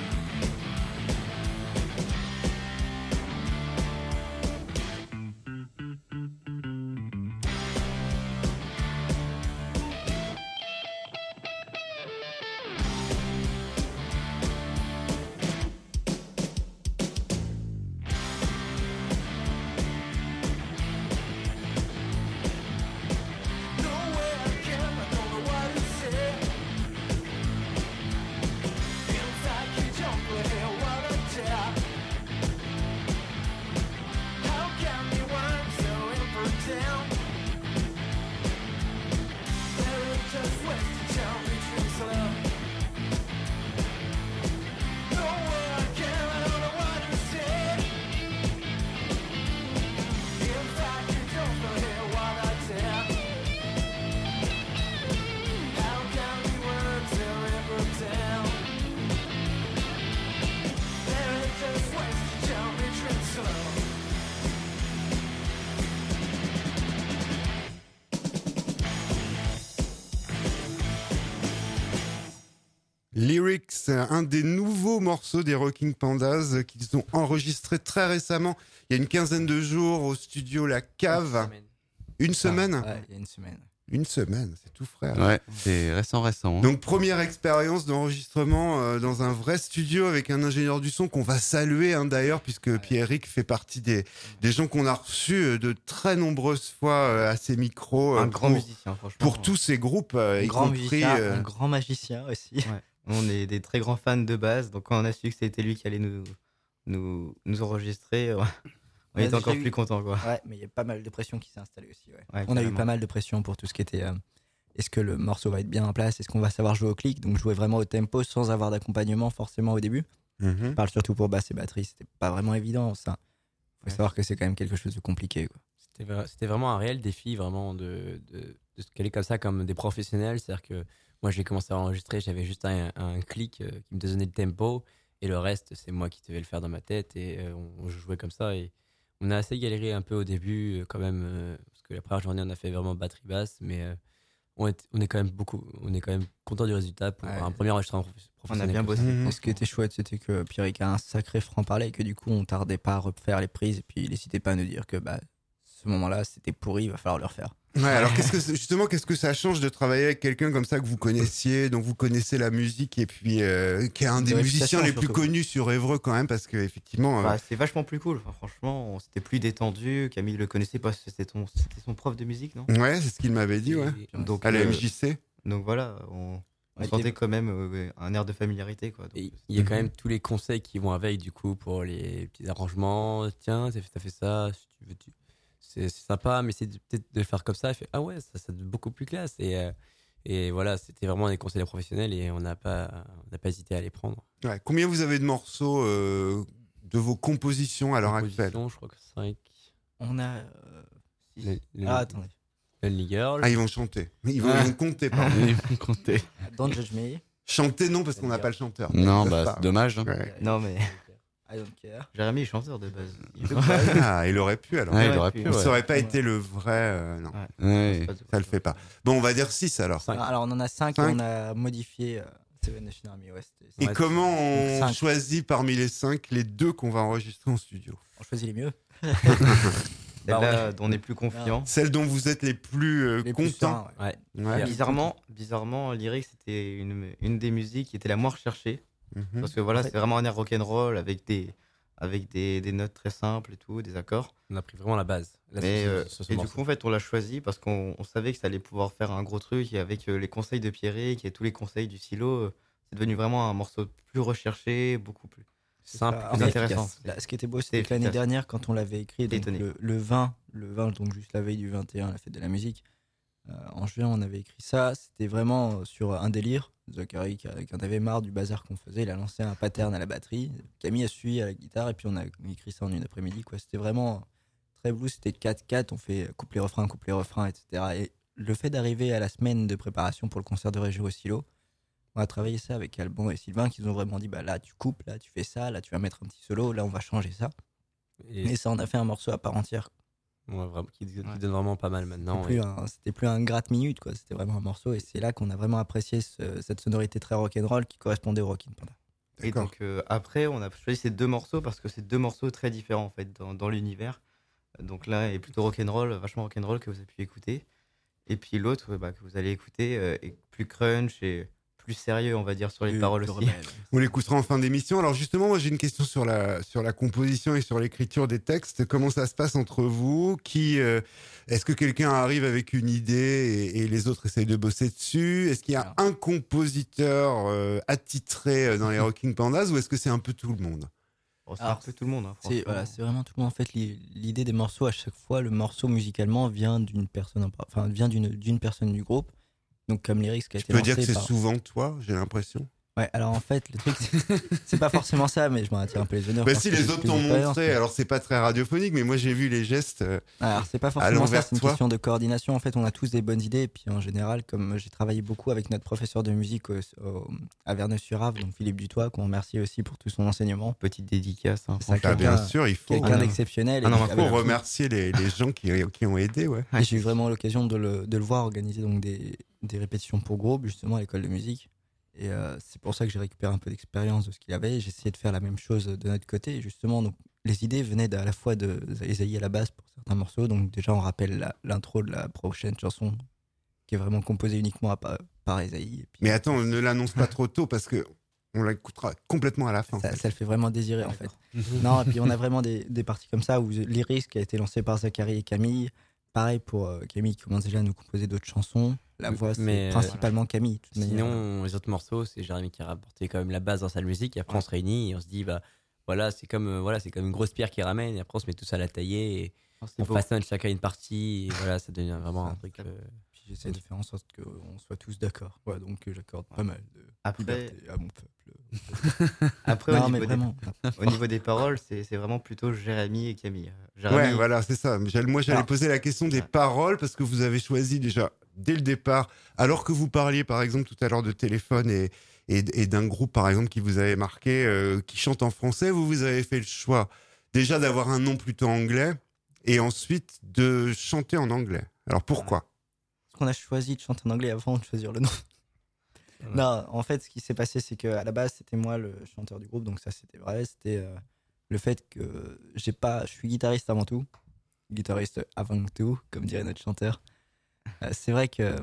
No way I can, I don't know what to say. In fact, you don't hear what I tell. How can the words so impotent? They're just ways to tell the truth slow. No way I can, I don't know what to say. In fact, you don't hear what I tell. How can the words so impotent? They're just ways to tell the truth slow. Lyrics, un des nouveaux morceaux des Rocking Pandas qu'ils ont enregistré très récemment, il y a une quinzaine de jours au studio La Cave. Une semaine Ouais, il y a une semaine. Une semaine, c'est tout frais. Ouais, c'est récent, récent. hein. Donc première expérience d'enregistrement euh, dans un vrai studio avec un ingénieur du son qu'on va saluer hein, d'ailleurs puisque Pierrick fait partie des, des gens qu'on a reçus euh, de très nombreuses fois euh, à ces micros euh, Un grand pour, musicien, franchement. pour tous ces groupes, euh, Un y grand compris. musicien, euh, un grand magicien aussi. Ouais. On est des très grands fans de base, donc quand on a su que c'était lui qui allait nous, nous, nous enregistrer, on On a était déjà encore eu- plus contents. Quoi. Ouais, mais il y a pas mal de pression qui s'est installée aussi. Ouais. Ouais, On a eu carrément. pas mal de pression pour tout ce qui était euh, est-ce que le morceau va être bien en place, est-ce qu'on va savoir jouer au clic, donc jouer vraiment au tempo sans avoir d'accompagnement forcément au début. mhm. Je parle surtout pour basse et batterie, c'était pas vraiment évident ça. Faut Ouais. savoir que c'est quand même quelque chose de compliqué. Quoi. C'était vra- c'était vraiment un réel défi, vraiment, de, de, de se caler comme ça, comme des professionnels. C'est-à-dire que moi, j'ai commencé à enregistrer, j'avais juste un, un clic euh, qui me donnait le tempo, et le reste, c'est moi qui devais le faire dans ma tête, et euh, on, on jouait comme ça. Et on a assez galéré un peu au début, euh, quand même, euh, parce que la première journée, on a fait vraiment batterie basse, mais euh, on, est, on est quand même beaucoup, on est quand même content du résultat pour Ouais. un premier enregistrement prof- On a professionnel. bien comme bossé. Mhm. Et ce qui était chouette, c'était que Pierrick a un sacré franc-parler et que du coup, on tardait pas à refaire les prises et puis il n'hésitait pas à nous dire que bah, ce moment-là, c'était pourri, il va falloir le refaire. Ouais, alors qu'est-ce que c'est- justement qu'est-ce que ça change de travailler avec quelqu'un comme ça que vous connaissiez, dont vous connaissez la musique et puis euh, qui est un De des réputation, musiciens les plus surtout. connus sur Évreux quand même parce que effectivement euh, Bah, c'est vachement plus cool. Enfin, franchement, on s'était plus détendu. Camille le connaissait pas, c'était ton- c'était son prof de musique, non ouais c'est ce qu'il m'avait dit ouais Et- Donc, à la euh, M J C. donc voilà, on, on Ouais, sentait et- quand même euh, un air de familiarité. Quoi. Donc, Et il y a quand Mhm. même tous les conseils qui vont avec, du coup, pour les petits arrangements. Tiens, t'as fait, t'as fait ça, si tu veux, tu- c'est c'est sympa, mais c'est de- peut-être de le faire comme ça. Il fait, ah ouais, ça, ça donne beaucoup plus classe. Et, euh, et voilà, c'était vraiment des conseils des professionnels et on n'a pas, on n'a pas hésité à les prendre. Ouais. Combien vous avez de morceaux euh, de vos compositions à l'heure actuelle? Composition, je crois que cinq. On a. euh, Le, le- Ah, attendez. Lonely Girl. Ah ils vont chanter, ils vont, Ah. ils vont compter pardon. Ils vont compter. Don't Judge Me. Chanter non parce qu'on n'a pas le chanteur. Non, Ils bah, peuvent c'est dommage. hein. pas. Ouais. non, mais I don't care. Jérémy est chanteur de base. Il veut Ah il aurait pu alors. Ouais, il Ouais, aurait puis- pu, Ça ouais. aurait pas Ouais. été le vrai euh, non Ouais. ça le fait pas. Bon on va dire six alors. Cinq. Ah, Alors on en a cinq et Cinq. on a modifié euh, Seven Nation Army. Ouais, c'était- Et Ouais, comment on cinq. choisit parmi les cinq les deux qu'on va enregistrer en studio? on choisit les mieux. Celle-là, Bah, on est plus confiant. Celles dont vous êtes les plus euh, Les plus contents. sereins, ouais. Ouais. Ouais. Bizarrement, bizarrement, Lyric, c'était une, une des musiques qui était la moins recherchée. Mhm. Parce que voilà, En fait- c'est vraiment un air rock'n'roll avec des, avec des, des notes très simples et tout, des accords. On a pris vraiment la base. Là, Mais, sur- euh, sur ce et du morceau. coup, en fait, on l'a choisi parce qu'on on savait que ça allait pouvoir faire un gros truc. Et avec euh, les conseils de Pierrick et tous les conseils du silo, euh, c'est devenu vraiment un morceau plus recherché, beaucoup plus. simple. Ça, plus en fait, intéressant. Là, ce qui était beau, C'était c'était que l'année efficace. dernière, quand on l'avait écrit, donc Étonné. le, le vingt, le vingt, donc juste la veille du vingt et un, la fête de la musique, euh, en juin, on avait écrit ça. C'était vraiment euh, sur un délire. Zachary, qui, a- qui en avait marre du bazar qu'on faisait, il a lancé un pattern à la batterie. Camille a suivi à la guitare, et puis on a écrit ça en une après-midi. Quoi. C'était vraiment très blues, c'était quatre quatre, on fait couplet-refrain, couplet-refrain, et cetera. Et le fait d'arriver à la semaine de préparation pour le concert de Régio au Silo, on a travaillé ça avec Alban et Sylvain qui nous ont vraiment dit bah là tu coupes, là tu fais ça, là tu vas mettre un petit solo, là on va changer ça. Et Et ça on a fait un morceau à part entière. ouais, vraiment, qui, qui Ouais. donne vraiment pas mal maintenant. C'était plus, et- un, c'était plus un gratte-minute quoi, c'était vraiment un morceau et c'est là qu'on a vraiment apprécié ce- cette sonorité très rock'n'roll qui correspondait au Rockin' Panda. Et D'accord. donc euh, après, on a choisi ces deux morceaux parce que c'est deux morceaux très différents en fait dans, dans l'univers. Donc là, est plutôt rock'n'roll, vachement rock'n'roll que vous avez pu écouter. Et puis l'autre, ouais, bah, que vous allez écouter, euh, est plus crunch et plus sérieux, on va dire, sur les Plus- paroles plus aussi. rebelle. On l'écoutera en fin d'émission. Alors justement, moi j'ai une question sur la sur la composition et sur l'écriture des textes. Comment ça se passe entre vous? Qui euh, est-ce que quelqu'un arrive avec une idée et, et les autres essayent de bosser dessus? Est-ce qu'il y a Alors. un compositeur euh, attitré euh, dans les Rocking Pandas ou est-ce que c'est un peu tout le monde? Bon, c'est un Alors, peu tout le monde. Hein, C'est franchement. voilà, c'est vraiment tout le monde. En fait, l'i- l'idée des morceaux, à chaque fois, le morceau musicalement vient d'une personne, en par- enfin vient d'une d'une personne du groupe. Donc comme Lyrics qui a Je été peux lancé dire que c'est par- souvent toi, j'ai l'impression. Ouais, alors en fait, le truc, c'est- c'est pas forcément ça, mais je m'en attire un peu les honneurs. Bah parce si que les j'ai autres plus t'ont d'expérience, montré, mais- alors c'est pas très radiophonique, mais moi j'ai vu les gestes. euh, Alors c'est pas à forcément ça, l'envers c'est une toi. question de coordination. En fait, on a tous des bonnes idées, et puis en général, comme j'ai travaillé beaucoup avec notre professeur de musique au- au- à Verneuil-sur-Ave, donc Philippe Dutoit, qu'on remercie aussi pour tout son enseignement. Petite dédicace. Hein, C'est ça, Ah, franchement. bien quelqu'un- sûr, il faut. Quelqu'un non. d'exceptionnel. Ah non, et mais avec Il faut qui- remercier les, les gens qui, qui ont aidé, ouais. Et j'ai eu vraiment l'occasion de le, de le voir organiser donc des, des répétitions pour groupe, justement, à l'école de musique. Et euh, c'est pour ça que j'ai récupéré un peu d'expérience de ce qu'il avait. J'ai essayé de faire la même chose de notre côté. Et justement, donc, les idées venaient d- à la fois de Esaïe à la base pour certains morceaux. Donc déjà, on rappelle la- l'intro de la prochaine chanson qui est vraiment composée uniquement à pa- par Esaïe. Et puis, Mais attends, ne l'annonce pas trop tôt parce que on l'écoutera complètement à la fin. ça, ça le fait vraiment désirer en fait. Non, et puis on a vraiment des, des parties comme ça où Lyrics qui a été lancé par Zachary et Camille. Pareil pour euh, Camille qui commence déjà à nous composer d'autres chansons. La voix, c'est Mais, euh, principalement Camille. de toute manière. Sinon, les autres morceaux, c'est Jérémy qui a rapporté quand même la base dans sa musique. Et après, on se réunit et on se dit, bah voilà, c'est comme, euh, voilà, c'est comme une grosse pierre qui ramène. Et après, on se met tous à la tailler et Oh, c'est on beau. façonne chacun une partie. Et voilà, ça devient vraiment un Ça, truc. ça- euh, Puis j'essaie de faire en sorte qu'on soit tous d'accord. Ouais, donc euh, j'accorde pas mal de Après- liberté à mon peuple. Après, non, au, mais niveau des, vraiment. au niveau des paroles, c'est c'est vraiment plutôt Jérémy et Camille. Jérémy, Ouais, voilà, c'est ça. J'allais- Moi, j'allais Alors- poser la question des Ouais. paroles parce que vous avez choisi déjà dès le départ, alors que vous parliez par exemple tout à l'heure de téléphone et, et, et d'un groupe par exemple qui vous avait marqué, euh, qui chante en français, vous vous avez fait le choix déjà d'avoir un nom plutôt anglais et ensuite de chanter en anglais. Alors pourquoi? Parce qu'on a choisi de chanter en anglais avant de choisir le nom. Ouais. Non, en fait, ce qui s'est passé, c'est qu'à la base, c'était moi le chanteur du groupe, donc ça, c'était vrai. C'était euh, le fait que j'ai pas, je suis guitariste avant tout, guitariste avant tout, comme dirait notre chanteur. Euh, c'est vrai que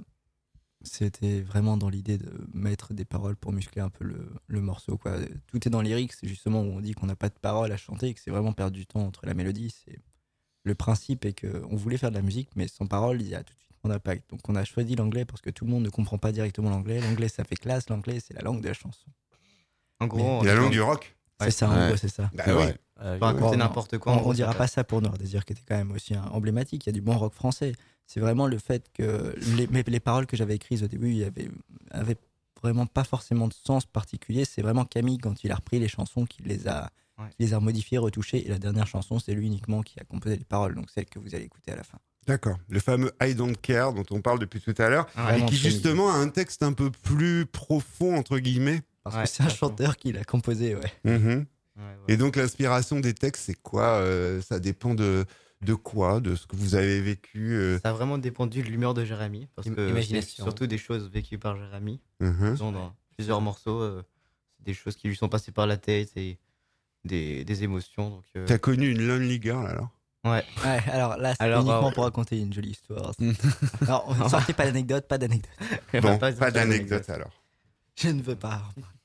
c'était vraiment dans l'idée de mettre des paroles pour muscler un peu le, le morceau, quoi. Tout est dans lyrics, c'est justement où on dit qu'on n'a pas de paroles à chanter et que c'est vraiment perdre du temps entre la mélodie. C'est le principe est qu'on voulait faire de la musique, mais sans paroles, il y a tout de suite mon impact. Donc on a choisi l'anglais parce que tout le monde ne comprend pas directement l'anglais. L'anglais, ça fait classe. L'anglais, c'est la langue de la chanson. en gros, Et la on- langue du rock. C'est ça, en Ouais. gros, c'est ça. Bah C'est oui. vrai. euh, peut raconter Bon, n'importe quoi. On, en gros, on dira ça pas ça pour Noir Désir, qui était quand même aussi un emblématique. Il y a du bon rock français. C'est vraiment le fait que les, mais les paroles que j'avais écrites au début, il y avait, avaient vraiment pas forcément de sens particulier. C'est vraiment Camille, quand il a repris les chansons, qui les a, Ouais. qui les a modifiées, retouchées. Et la dernière chanson, c'est lui uniquement qui a composé les paroles. Donc celle que vous allez écouter à la fin. D'accord. Le fameux I Don't Care dont on parle depuis tout à l'heure Ouais. et Vraiment qui Camille. justement a un texte un peu plus profond entre guillemets. Parce Ouais, que c'est un exactement. chanteur qui l'a composé, ouais. Mhm. Ouais, ouais. Et donc l'inspiration des textes, c'est quoi? Euh, Ça dépend de, de quoi? De ce que vous avez vécu euh, Ça a vraiment dépendu de l'humeur de Jérémy. Parce Im- que c'est imagination. surtout des choses vécues par Jérémy. mhm. Disons, dans plusieurs morceaux, euh, c'est des choses qui lui sont passées par la tête et des, des émotions. Donc, euh, T'as connu une Lonely Girl alors? ouais. Ouais, alors là, c'est Alors, uniquement euh, pour raconter une jolie histoire. Alors, sortez pas d'anecdote, pas d'anecdote. Bon, Pas- pas d'anecdote alors. Je ne veux pas.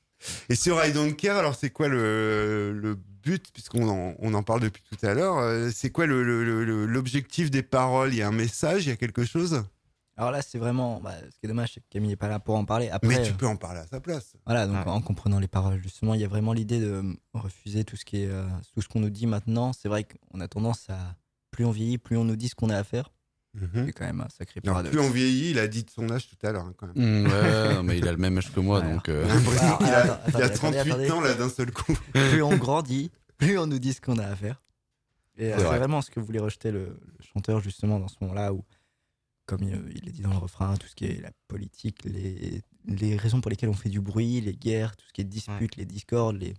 Et sur I Don't Care, alors c'est quoi le, le but, puisqu'on en, on en parle depuis tout à l'heure, euh, c'est quoi le- le- le- le- l'objectif des paroles? Il y a un message, il y a quelque chose? Alors là, c'est vraiment. Bah, ce qui est dommage, c'est que Camille n'est pas là pour en parler. Après, Mais tu euh, peux en parler à sa place. voilà, donc Ouais. en comprenant les paroles, justement, il y a vraiment l'idée de euh, refuser tout ce qui est, euh, tout ce qu'on nous dit maintenant. C'est vrai qu'on a tendance à plus on vieillit, plus on nous dit ce qu'on a à faire. Mhm. C'est quand même un sacré Alors, paradoxe. plus on vieillit, il a dit de son âge tout à l'heure hein, quand même. Mm, ouais, non, mais il a le même âge que moi, Ouais. donc. euh, J'ai l'impression Alors, qu'il a, attends, il a attendez, attendez, trente-huit attendez. ans là d'un seul coup. Plus on grandit, plus on nous dit ce qu'on a à faire. Et euh, C'est c'est vrai. vraiment ce que voulait rejeter le, le chanteur justement dans ce moment-là où, comme il, il est dit dans le refrain, tout ce qui est la politique, les, les raisons pour lesquelles on fait du bruit, les guerres, tout ce qui est disputes, les discordes, les...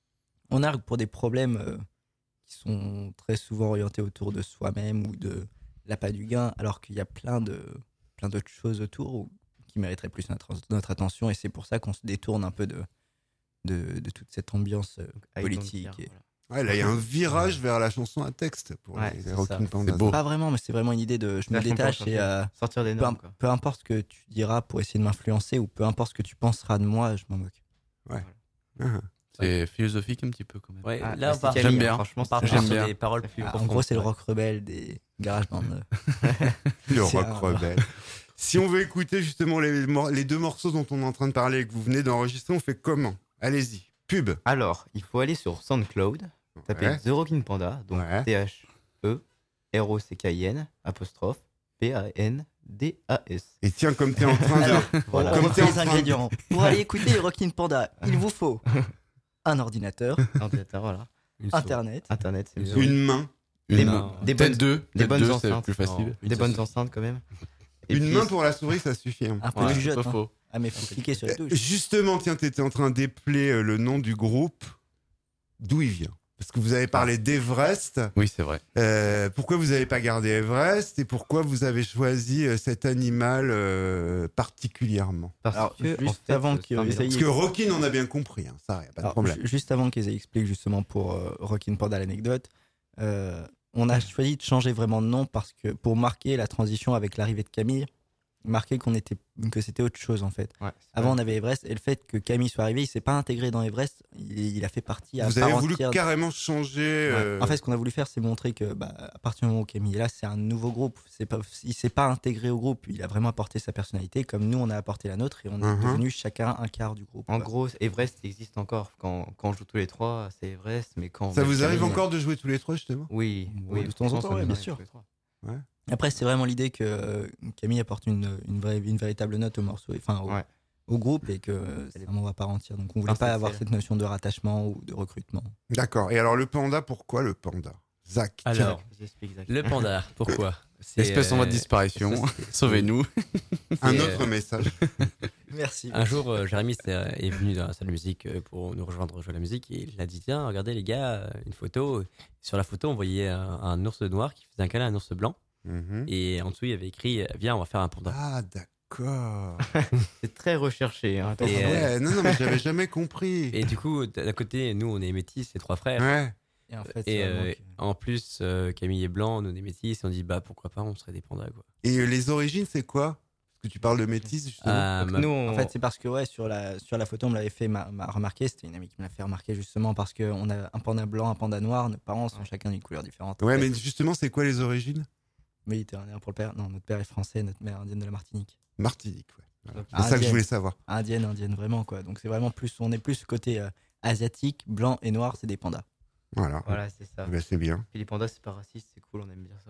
on argue pour des problèmes euh, qui sont très souvent orientés autour de soi-même ou de l'appât du gain, alors qu'il y a plein de plein d'autres choses autour où- qui mériteraient plus notre, notre attention, et c'est pour ça qu'on se détourne un peu de, de, de toute cette ambiance euh, I don't politique. care, et- voilà. Ouais, là, il y a un virage vers la chanson à texte pour Ouais, les, c'est les Rockin' ça. Pandas. C'est beau. Pas vraiment, mais c'est vraiment une idée de je me Vachement détache pour et euh, Sortir des peu, normes, im- quoi. peu importe ce que tu diras pour essayer de m'influencer ou peu importe ce que tu penseras de moi, je m'en moque. Ah. C'est philosophique un petit peu quand même. Ouais, Ah, là, on c'est part, Camille, J'aime bien. Franchement, on part c'est- J'aime sur bien. des paroles plus Ah, En profondes. gros, c'est le ouais. rock rebelle des garage bands. Le C'est rock un- rebelle. Si on veut écouter justement les, mor- les deux morceaux dont on est en train de parler et que vous venez d'enregistrer, on fait comment? Allez-y, pub. Alors, il faut aller sur SoundCloud, taper Ouais. The Rockin' Panda, donc Ouais. T H E R O C K I N apostrophe P A N D A S. Et tiens, comme tu es en train de... Alors, Voilà. on Comme refait t'es en les train de- ingrédients. Pour aller écouter Rockin' Panda, il vous faut un ordinateur, Ordinateur, voilà. Une souris. internet, Internet, c'est Une mieux. Une main. Des, Une, bo- des peut-être bonnes, deux. des peut-être bonnes deux, c'est enceintes. plus facile. Une des bonnes souris. enceintes quand même. Et Une puis, main pour la souris, ça suffit. hein. un peu Ouais, du c'est jeu. pas faux. Ah, mais faut cliquer sur les Euh, touches. Justement, tiens, tu étais en train d'épeler euh, le nom du groupe. D'où il vient? Parce que vous avez parlé d'Everest. Oui, c'est vrai. Euh, pourquoi vous n'avez pas gardé Everest et pourquoi vous avez choisi euh, cet animal euh, particulièrement? parce Alors, que, juste en fait, avant c'est qu'il un essaye- Parce que Rockin', on a bien compris, hein, ça, y a pas de Alors, problème. ju- juste avant qu'ils expliquent justement pour euh, Rockin' Panda l'anecdote, euh, on a choisi de changer vraiment de nom parce que pour marquer la transition avec l'arrivée de Camille, marqué qu'on était, que c'était autre chose en fait. Ouais, c'est Avant, vrai. on avait Everest, et le fait que Camille soit arrivé, il s'est pas intégré dans Everest, il, il a fait partie à Vous part avez voulu entière. carrément changer. euh, En fait, ce qu'on a voulu faire, c'est montrer que, bah, à partir du moment où Camille est là, c'est un nouveau groupe. C'est pas, il s'est pas intégré au groupe, il a vraiment apporté sa personnalité, comme nous, on a apporté la nôtre, et on est Mhm. devenus chacun un quart du groupe. En quoi. gros, Everest existe encore. Quand, quand on joue tous les trois, c'est Everest, mais quand. ça on met vous arrive Camille- encore de jouer tous les trois, justement? Oui, Ouais, oui, de temps en franchement, temps, ça ouais, nous bien arrive sûr. tous les trois. Après, c'est vraiment l'idée que euh, Camille apporte une, une, vraie, une véritable note au morceau, enfin au, Ouais. au groupe, et que euh, c'est un mot à part entière. Donc, on voulait Enfin, pas c'est- avoir c'est- cette notion de rattachement ou de recrutement. D'accord. Et alors, le panda, pourquoi le panda? Zach. tiens. Alors, J'explique Zach. le panda, pourquoi C'est, Espèce en voie de euh, disparition. ça, c'est- Sauvez-nous. un c'est, autre euh, message. Merci. Un jour, euh, Jérémy est, euh, est venu dans la salle de musique euh, pour nous rejoindre jouer à la musique et il a dit tiens, regardez les gars, euh, une photo. Sur la photo, on voyait un, un ours noir qui faisait un câlin à un ours blanc Mhm. et en dessous, il y avait écrit viens, on va faire un panda. Ah, d'accord. C'est très recherché. Hein, Ah Et, euh, ouais, non, non, mais j'avais jamais compris. Et du coup, d'un côté, nous, on est métis, c'est trois frères. Ouais. Et en fait, Et c'est vraiment euh, que- en plus, euh, Camille est blanc, nous on est métis, et on dit bah pourquoi pas, on serait des pandas quoi. Et euh, les origines, c'est quoi? Parce que tu parles de métis, justement. Ah, Donc ma- nous, on- En fait, c'est parce que ouais, sur la, sur la photo, on me l'avait fait m'a, m'a remarqué. C'était une amie qui me l'a fait remarquer justement parce qu'on a un panda blanc, un panda noir. Nos parents sont chacun d'une couleur différente. Ouais, En fait, mais justement, c'est quoi les origines? Méditerranéen pour le père. Non, notre père est français, notre mère indienne de la Martinique. Martinique, ouais. Voilà. Donc, C'est ça que je indienne. voulais savoir. Indienne, indienne, vraiment quoi. Donc c'est vraiment plus, on est plus côté euh, asiatique, blanc et noir, c'est des pandas. Voilà. Voilà, c'est ça. Eh ben, c'est bien. Puis les pandas, c'est pas raciste, c'est cool, on aime bien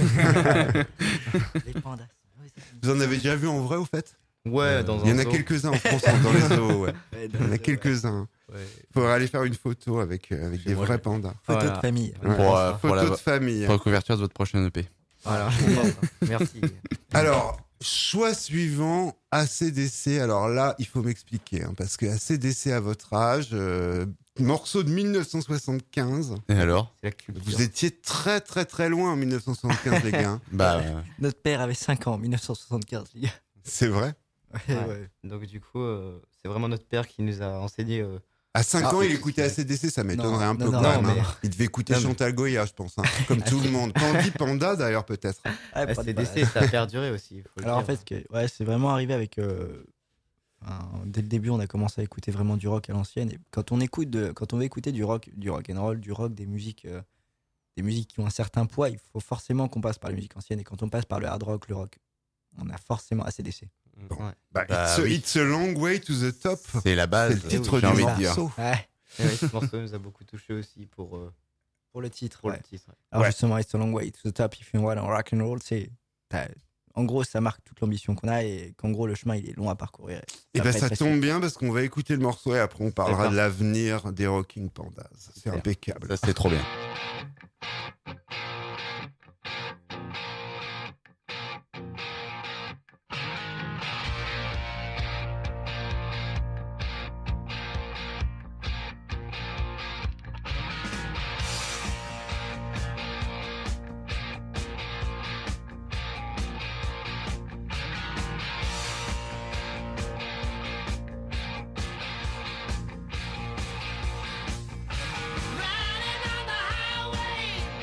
ça. Les pandas. Vous en avez déjà vu en vrai, au fait? Ouais, Euh, dans un Il y en a zoo. quelques-uns en France, hein, dans les zoos, ouais. Il y en a quelques-uns. Ouais. Faudrait aller faire une photo avec, euh, avec Chez des moi, vrais je- pandas. Photo Voilà. de famille. Ouais. Pour, euh, pour Photo la de famille. pour la couverture de votre prochaine E P. Voilà, merci. Alors, choix suivant, A C D C. Alors là, il faut m'expliquer, hein, parce que A C D C à votre âge, euh, morceau de mille neuf cent soixante-quinze, Et alors? C'est la culture. vous étiez très très très loin en mille neuf cent soixante-quinze, les gars. Bah, euh, Notre père avait cinq ans en dix-neuf cent soixante-quinze, les gars. C'est vrai. Ouais, Ouais. ouais. Donc du coup, euh, c'est vraiment notre père qui nous a enseigné. euh, À cinq Ah, ans, il oui. écoutait A C D C, ça m'étonnerait Non, un peu non, quand non, même. mais- hein. Il devait écouter Non, mais- Chantal Goya, je pense, hein, comme tout le monde. Quand on dit Panda, d'ailleurs, peut-être. Ah, pas de A C D C, balade. ça a perduré aussi. faut le Alors en dire. fait, que, ouais, c'est vraiment arrivé avec. euh, enfin, dès le début, on a commencé à écouter vraiment du rock à l'ancienne. Et quand on écoute, de, quand on veut écouter du rock, du rock and roll, du rock, des musiques, euh, des musiques qui ont un certain poids, il faut forcément qu'on passe par les musiques anciennes. Et quand on passe par le hard rock, le rock, on a forcément A C D C. Bon. Ouais. Bah, Bah it's, a, oui. it's a long way to the top. c'est la C'est base. le titre j'ai du envie de dire. morceau. Ouais, Et ouais, ce morceau nous a beaucoup touché aussi pour, euh, pour le titre. pour ouais. le titre. ouais. Alors Ouais. justement, It's a long way to the top if you want to rock and roll, c'est. t'as- En gros, ça marque toute l'ambition qu'on a et qu'en gros, le chemin, il est long à parcourir. Et va ben pas ça être tombe facile. bien parce qu'on va écouter le morceau et après on parlera D'accord. de l'avenir des Rocking Pandas. C'est Super. impeccable. Ça, c'est trop bien. Riding on the highway,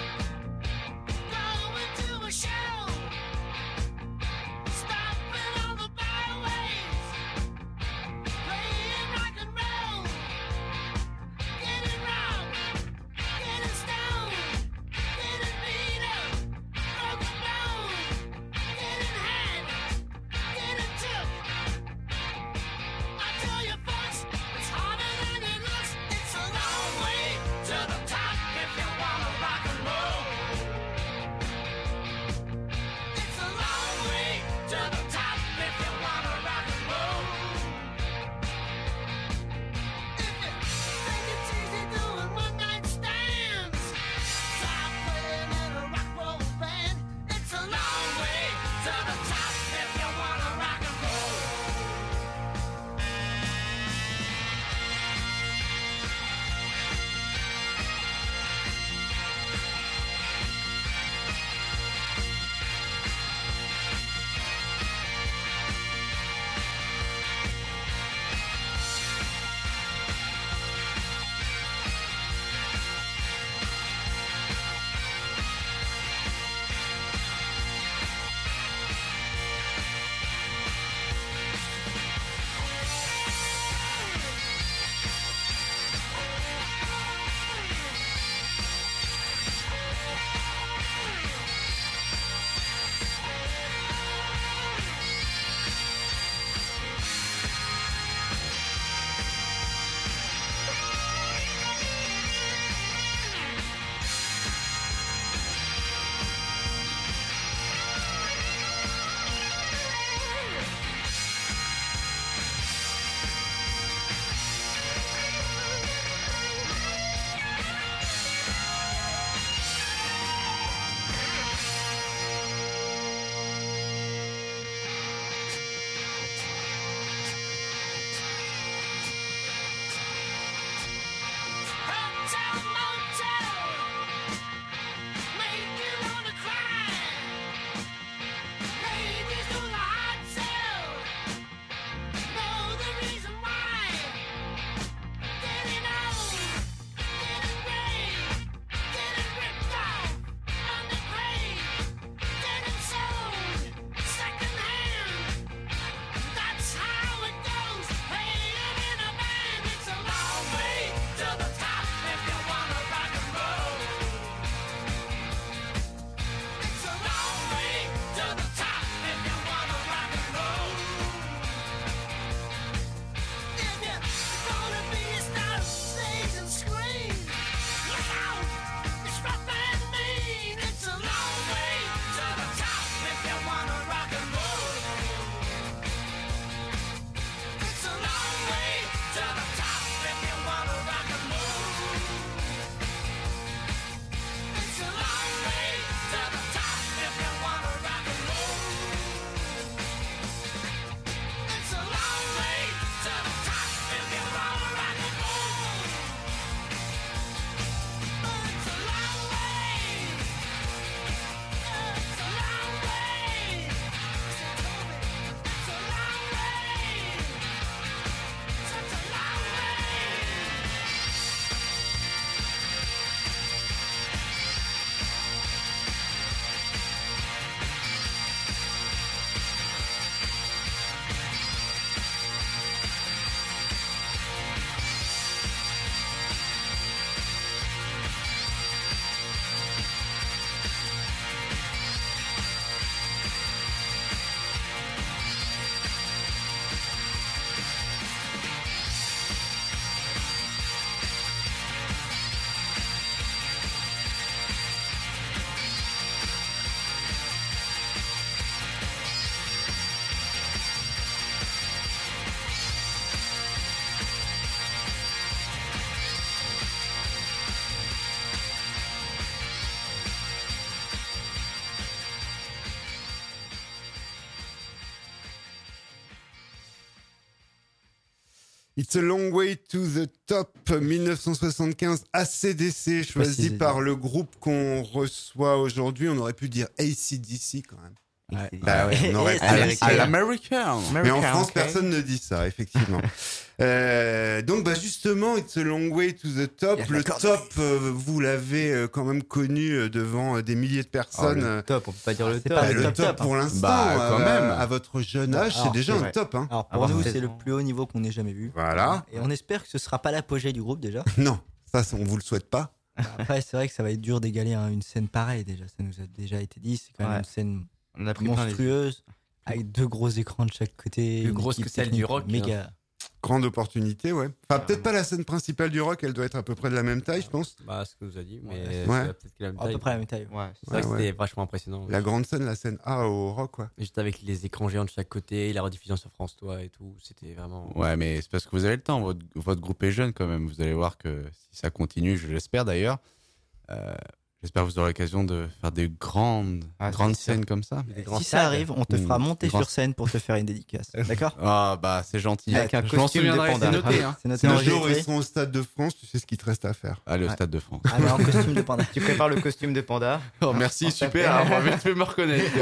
It's a Long Way to the Top, dix-neuf cent soixante-quinze, A C D C, choisi Précisé. par le groupe qu'on reçoit aujourd'hui. On aurait pu dire A C D C quand même. Ouais. Bah ouais, on aurait pu À dire ça. à l'américain. Mais en France, personne ne dit ça, effectivement. Euh, donc, bah justement, It's a Long Way to the Top. Il y a de la Le corde. top, euh, vous l'avez euh, quand même connu euh, devant euh, des milliers de Oh, personnes. le Euh, top, on peut pas dire le c'est top. pas bah, le le top, top, top, pour hein. l'instant, Bah, quand euh, même. à votre jeune âge, Alors, c'est déjà c'est un vrai. top. Hein. Alors Ah, pour bah, nous, c'est c'est le bon. plus haut niveau qu'on ait jamais vu. Voilà. Et on espère que ce sera pas l'apogée du groupe déjà. Non, ça, c'est- on vous le souhaite pas. Après, c'est vrai que ça va être dur d'égaler hein, une scène pareille déjà. Ça nous a déjà été dit. C'est quand même Ouais. une scène On a pris plein les yeux. monstrueuse avec deux gros écrans de chaque côté. Plus une grosse équipe que celle technique du rock, hein. Méga. Grande opportunité, ouais. Enfin, peut-être pas la scène principale du rock, elle doit être à peu près de la même taille, je pense. Bah, ce que vous a dit, mais Ouais. c'est Ouais. peut-être qu'il a À peu près la même taille. Ouais, C'est vrai que Ouais, c'était vachement impressionnant. La grande scène, la scène A au rock, quoi. Juste avec les écrans géants de chaque côté, la rediffusion sur France trois et tout, c'était vraiment. Ouais, mais c'est parce que vous avez le temps. Votre, votre groupe est jeune quand même. Vous allez voir que si ça continue, je l'espère d'ailleurs, euh, j'espère que vous aurez l'occasion de faire des grandes, Ah, grandes c'est sûr. scènes comme ça. Des grands Si ça stades. arrive, on te Mmh. fera monter Grand- sur scène pour te faire une dédicace. D'accord. Ah bah c'est gentil. Avec un Je m'en costume de souviendrai, panda. c'est noté. Hein. C'est noté Le enregistré. jour où ils seront au Stade de France, tu sais ce qu'il te reste à faire. Allez au Ouais. Stade de France. Ah, mais en costume de panda. Tu prépares le costume de panda. Oh merci, On super. s'appelle. On va vite fait me reconnaître.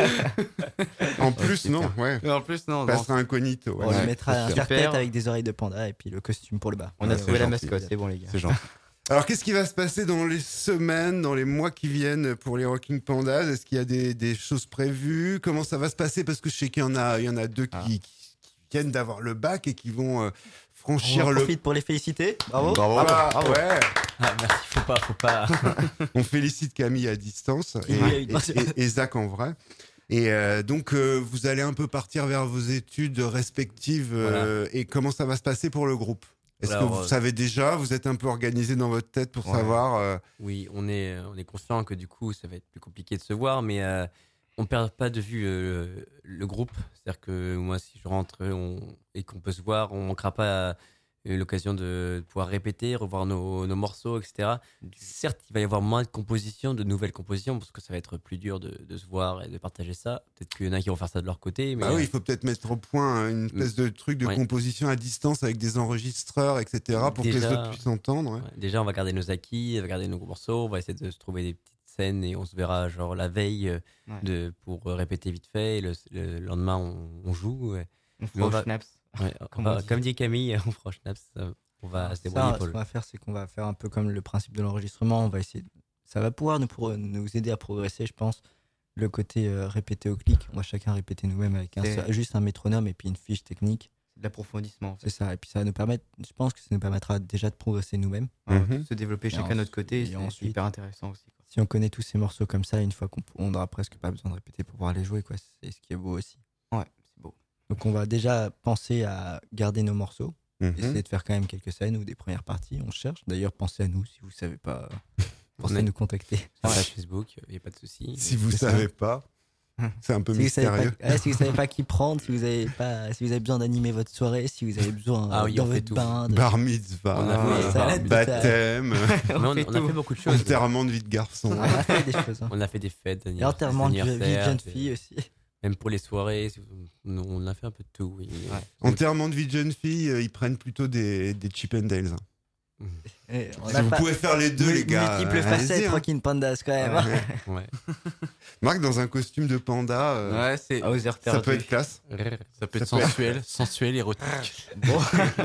En plus, super. non, ouais. Et en plus non. non. Passera incognito. ouais. On lui Ouais, mettra un super. serre-tête avec des oreilles de panda et puis le costume pour le bas. On Ouais, a c'est trouvé la gentil. mascotte, c'est bon les gars. C'est gentil. Alors, qu'est-ce qui va se passer dans les semaines, dans les mois qui viennent pour les Rocking Pandas? Est-ce qu'il y a des, des choses prévues? Comment ça va se passer? Parce que je sais qu'il y en a, il y en a deux qui, Ah. qui- qui viennent d'avoir le bac et qui vont euh, On franchir en le. profite pour les féliciter. Bravo. Bravo. Voilà, Bravo. ouais. Ah, merci, faut pas, faut pas. On félicite Camille à distance Qui et, lui a eu- et- et- et Zach en vrai. Et euh, donc, euh, vous allez un peu partir vers vos études respectives. euh, Et comment ça va se passer pour le groupe? Est-ce Alors, que vous euh, savez déjà? Vous êtes un peu organisé dans votre tête pour Ouais. savoir euh, Oui, on est, on est conscient que du coup, ça va être plus compliqué de se voir, mais euh, on perd pas de vue euh, le groupe. C'est-à-dire que moi, si je rentre on- et qu'on peut se voir, on manquera pas euh, l'occasion de pouvoir répéter, revoir nos, nos morceaux, et cetera. Certes, il va y avoir moins de compositions, de nouvelles compositions, parce que ça va être plus dur de, de se voir et de partager ça. Peut-être qu'il y en a qui vont faire ça de leur côté, mais Bah oui, il faut peut-être mettre au point une espèce de truc de Ouais. composition à distance avec des enregistreurs, et cetera, pour que les Déjà- autres puissent entendre. ouais. Ouais, déjà, on va garder nos acquis, on va garder nos morceaux, on va essayer de se trouver des petites scènes et on se verra genre la veille euh, Ouais. de, pour euh, répéter vite fait. Et le, le lendemain, on, on joue. Ouais. On Mais on fera va- au schnaps. Ouais, on Comme va- on dit. comme dit Camille, on fera schnaps, euh, on va se Ça, débrouiller ce pour qu'on le. va faire, c'est qu'on va faire un peu comme le principe de l'enregistrement. On va essayer. Ça va pouvoir nous, pour- nous aider à progresser, je pense. Le côté euh, répéter au clic. On va chacun répéter nous-mêmes avec un C'est- seul- juste un métronome et puis une fiche technique. C'est de l'approfondissement. En fait. C'est ça. Et puis ça va nous permettre. Je pense que ça nous permettra déjà de progresser nous-mêmes. Ouais, Mhm. Se développer Et chacun de notre côté, et c'est ensuite- hyper intéressant aussi. quoi. Si on connaît tous ces morceaux comme ça, une fois qu'on on n'aura presque pas besoin de répéter pour pouvoir les jouer, quoi. C'est ce qui est beau aussi. Ouais, c'est beau. Donc on va déjà penser à garder nos morceaux, Mhm. essayer de faire quand même quelques scènes ou des premières parties. On cherche. D'ailleurs, pensez à nous si vous savez pas. Pensez On à est- nous contacter. Sur la page Facebook, il n'y a pas de souci. Si vous C'est ça. savez pas, c'est un peu Si vous, savez mystérieux. pas, ouais, si vous savez pas qui prendre, si vous avez pas, si vous avez besoin d'animer votre soirée, si vous avez besoin Ah euh, oui, dans on fait votre tout. bain, de- Bar mitzvah, On a fait- euh, ça aide, baptême, Mais on, fait on a tout. fait beaucoup de choses. enterrement de vie de garçon. on a fait des choses. hein. On a fait des fêtes, Et enterrement de vie de d'anniversaire, jeune des- fille aussi. Même pour les soirées, si vous- on a fait un peu de tout. Oui. Enterrement de vie de jeune fille, euh, ils prennent plutôt des, des Chip and Dales. hein. Et on Si a vous pas- pouvez faire les deux, mul- les gars. Multiples euh, facettes, allez-y, hein. Rockin' Pandas quand même. Ouais. Ouais. Marc, dans un costume de panda, euh, Ouais, c'est À aux heures ça peut perdues. être classe. ça peut être Ça peut être- sensuel, sensuel, érotique. Bon.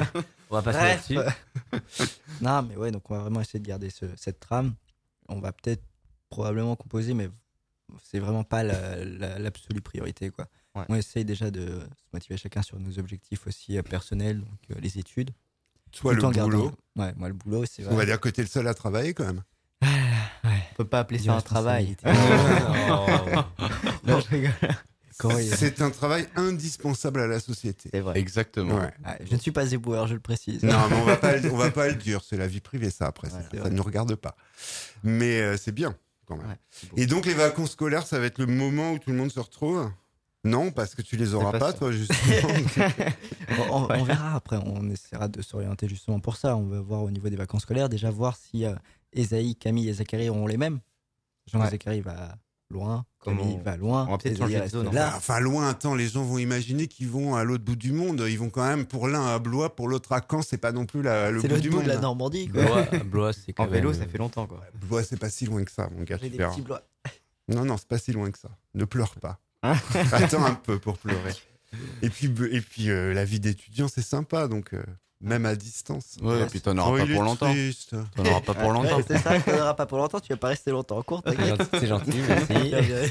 On va passer Bref. là-dessus. Non, mais ouais, donc on va vraiment essayer de garder ce- cette trame. On va peut-être probablement composer, mais c'est vraiment pas la- la- l'absolue priorité, quoi. Ouais. On essaye déjà de se motiver chacun sur nos objectifs aussi euh, personnels, donc euh, les études. Toi, Tout le en gardant- boulot. Ouais, moi le boulot, c'est On va vrai. dire que t'es le seul à travailler quand même. On peut pas appeler Des ça un travail. responsabilités. Non, je rigole. Comment il- C'est un travail indispensable à la société. C'est vrai. Exactement. Ouais. Ouais, je ne suis pas éboueur, je le précise. Non, mais on va pas, le- on va pas le dire. C'est la vie privée, ça. Après, ça, Ouais, ça c'est ne nous regarde pas. Mais euh, c'est bien quand même. Ouais, c'est beau. Et donc les vacances scolaires, ça va être le moment où tout le monde se retrouve. Non, parce que tu les auras pas pas, ça. toi, justement. on, on- on verra après, on essaiera de s'orienter justement pour ça. On va voir au niveau des vacances scolaires, déjà voir si euh, Esaïe, Camille et Zachary auront les mêmes. Jean Ouais. Zachary va loin. Comment- Camille va loin. On va peut-être les changer amis de restent zone, en là. Bah, enfin, loin, attends, les gens vont imaginer qu'ils vont à l'autre bout du monde. Ils vont quand même, pour l'un à Blois, pour l'autre à Caen, c'est pas non plus la- le C'est bout l'autre du bout monde. de la Normandie, quoi. Blois, Blois, c'est quand En vélo, même, ça fait longtemps, quoi. Blois, c'est pas si loin que ça, mon gars. J'ai tu des verras. petits blois. Non, non, c'est pas si loin que ça. Ne pleure pas. Attends un peu pour pleurer. Et puis, be- et puis euh, la vie d'étudiant, c'est sympa, donc euh, même à distance. Ouais, et puis t'en auras Oh, pas il est pour longtemps. triste. T'en auras pas pour longtemps. Ouais, c'est ça, tu n'auras pas pour longtemps, tu vas pas rester longtemps en cours, C'est t'inquiète. gentil, c'est gentil, merci. Bien viré.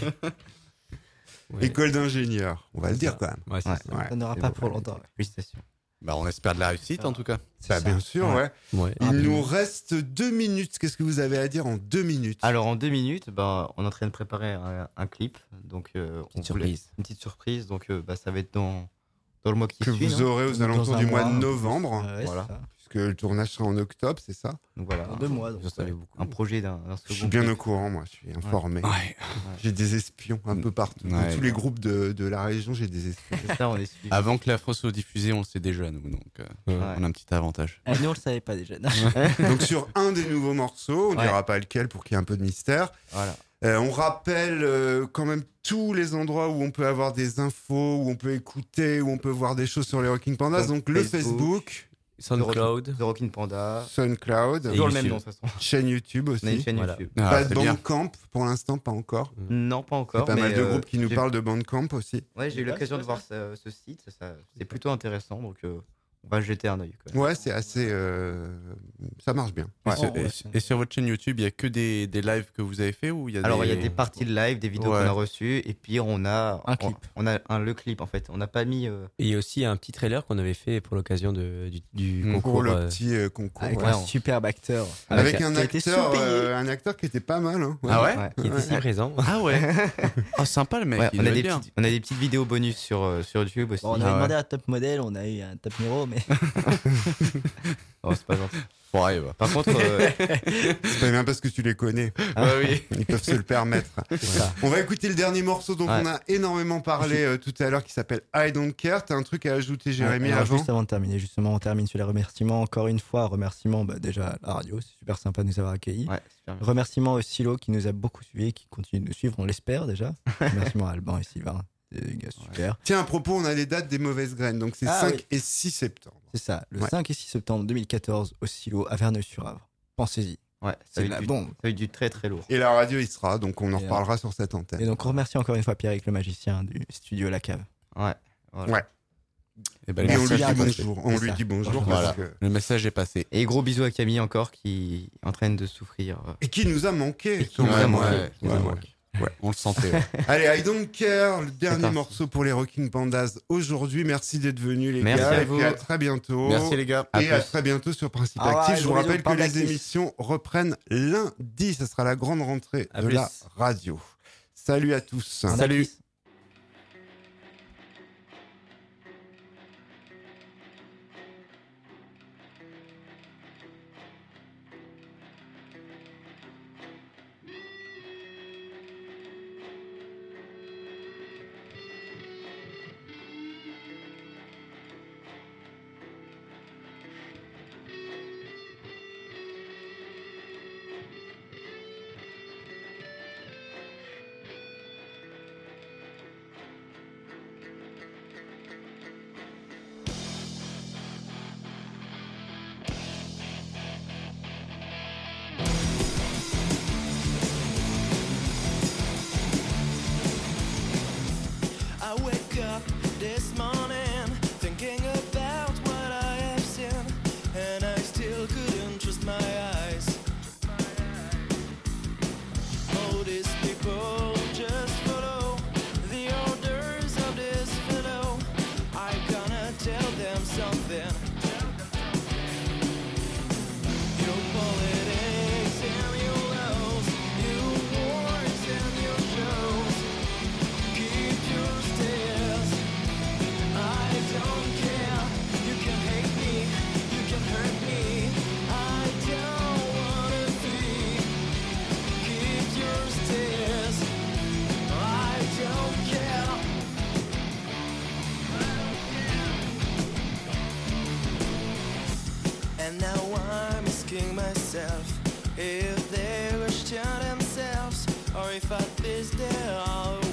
Ouais. École d'ingénieur, on va le C'est dire ça. quand même. Ouais, c'est Ouais. ça. Ouais. Ça n'aura C'est pas bon, pour ouais. longtemps. Félicitations. Bah, on espère de la réussite en tout cas. C'est Bah, ça. bien sûr, Ouais. ouais. Ouais. Il Rapidement. nous reste deux minutes. Qu'est-ce que vous avez à dire en deux minutes? Alors, en deux minutes, bah, on est en train de préparer un, un clip. Donc, euh, on Petite voulait- surprise. Une petite surprise. Donc, euh, bah, ça va être dans, dans le mois qui Que suit. vous hein. aurez aux Dans alentours un du mois de mois. novembre, Ouais, Voilà. c'est ça. puisque le tournage sera en octobre, c'est ça? Donc, voilà. Dans deux mois. donc, Vous en savez ouais. beaucoup. Un projet d'un d'un Je second suis bien clip. au courant, moi, je suis informé. Ouais. J'ai des espions un peu partout. Dans Ouais, tous les ouais. groupes de, de la région, j'ai des espions. C'est ça, on est suivi. Avant que la France soit diffusée, on le sait déjà, nous. Donc, euh, Ouais. on a un petit avantage. Ah, nous, on le savait pas déjà. Donc sur un des nouveaux morceaux, on ne Ouais. dira pas lequel pour qu'il y ait un peu de mystère. Voilà. Euh, on rappelle euh, quand même tous les endroits où on peut avoir des infos, où on peut écouter, où on peut voir des choses sur les Rocking Pandas. Donc, Donc le Facebook, Facebook, SoundCloud. The Rockin' Panda. SoundCloud, Et Toujours le même YouTube. nom, de toute façon. chaîne YouTube On a une aussi. chaîne Voilà. YouTube. Ah, Pas de c'est bien. Bandcamp pour l'instant, pas encore. Non, pas Il y a encore. pas mal mais, de euh, groupes qui nous j'ai- parlent de Bandcamp aussi. Ouais, j'ai eu C'est l'occasion pas- de voir ce, ce site. Ça, c'est plutôt intéressant. Donc, euh, on va jeter un œil. quand même. Ouais, c'est assez. euh, Ça marche bien. Et, Ouais. sur, Oh, ouais. et- et sur votre chaîne YouTube, il y a que des, des lives que vous avez fait ou il y a Alors, des... il y a des parties de live, des vidéos Ouais. qu'on a reçues. Et puis, on a Un clip. On, a un, le clip, en fait. On n'a pas mis. euh, Et il y a aussi un petit trailer qu'on avait fait pour l'occasion de- du, du Mm. Pour concours. le euh, petit euh, concours. Avec ouais. ouais, un on- superbe acteur. Avec Avec un qui a été acteur, sous-payé. euh, un acteur qui était pas mal. Hein. Ah ouais, ouais. qui est ici Ouais. présent. Ah ouais. Ah sympa le mec. Ouais, il on, a doit des être bien. petites, on a des petites vidéos bonus sur, euh, sur YouTube aussi. Bon, on avait Ah ouais. demandé à Top Model, on a eu un Top Miro, mais Oh, c'est pas gentil. Ouais, bah. Par contre, euh, C'est pas bien parce que tu les connais. Ah oui. Ils peuvent se le permettre. ça. On va écouter le dernier morceau dont Ouais. on a énormément parlé euh, tout à l'heure qui s'appelle I Don't Care. T'as un truc à ajouter, Jérémy, Alors, avant juste avant de terminer, justement, on termine sur les remerciements. Encore une fois, remerciements bah, déjà à la radio, c'est super sympa de nous avoir accueillis. ouais, super bien. Remerciements au Silo qui nous a beaucoup suivis et qui continue de nous suivre, on l'espère déjà. Remerciements à Alban et Sylvain, des gars super. Tiens, à propos, on a les dates des mauvaises graines. Donc c'est Ah, cinq oui. et six septembre. C'est ça, le Ouais. cinq et six septembre deux mille quatorze au Silo à Verneuil-sur-Avre. Pensez-y, Ouais, ça c'est va de la être du- bombe. ça va être du très très lourd. Et la radio y sera, donc on en Et, euh, reparlera sur cette antenne. Et donc on remercie encore une fois Pierre avec le magicien du studio La Cave. Ouais. Voilà. Ouais. Et ben, Et le, on lui Merci dit bien, bonjour. On c'est lui ça. dit bonjour Voilà. parce que... le message est passé. Et gros bisous à Camille encore qui est en train de souffrir. euh. Et qui nous a manqué. Et qui quand nous a même. manqué. ouais, Qui nous a ouais, manqué. On le sentait. ouais. Allez, I Don't Care, le dernier parti. morceau pour les Rocking Pandas aujourd'hui. Merci d'être venus, les Merci gars. à et vous. puis à très bientôt. Merci les gars. À Et à plus. très bientôt sur Principe Au revoir, Actif. Je vous gros bisous, rappelle que parle les d'actif. émissions reprennent lundi. Ça sera la grande rentrée À de plus. la radio. Salut à tous. On a Salut. Chris. I wake up this morning thinking about what I have seen, and I still couldn't trust my eyes. All these people just follow the orders of this fellow. I gonna tell them something. Your politics and your laws, your wars and your shows. Keep your stairs. I don't care. You can hate me. You can hurt me. I don't wanna be. Keep your stairs. I don't care. And now I'm asking myself if they question themselves or if I feel is there.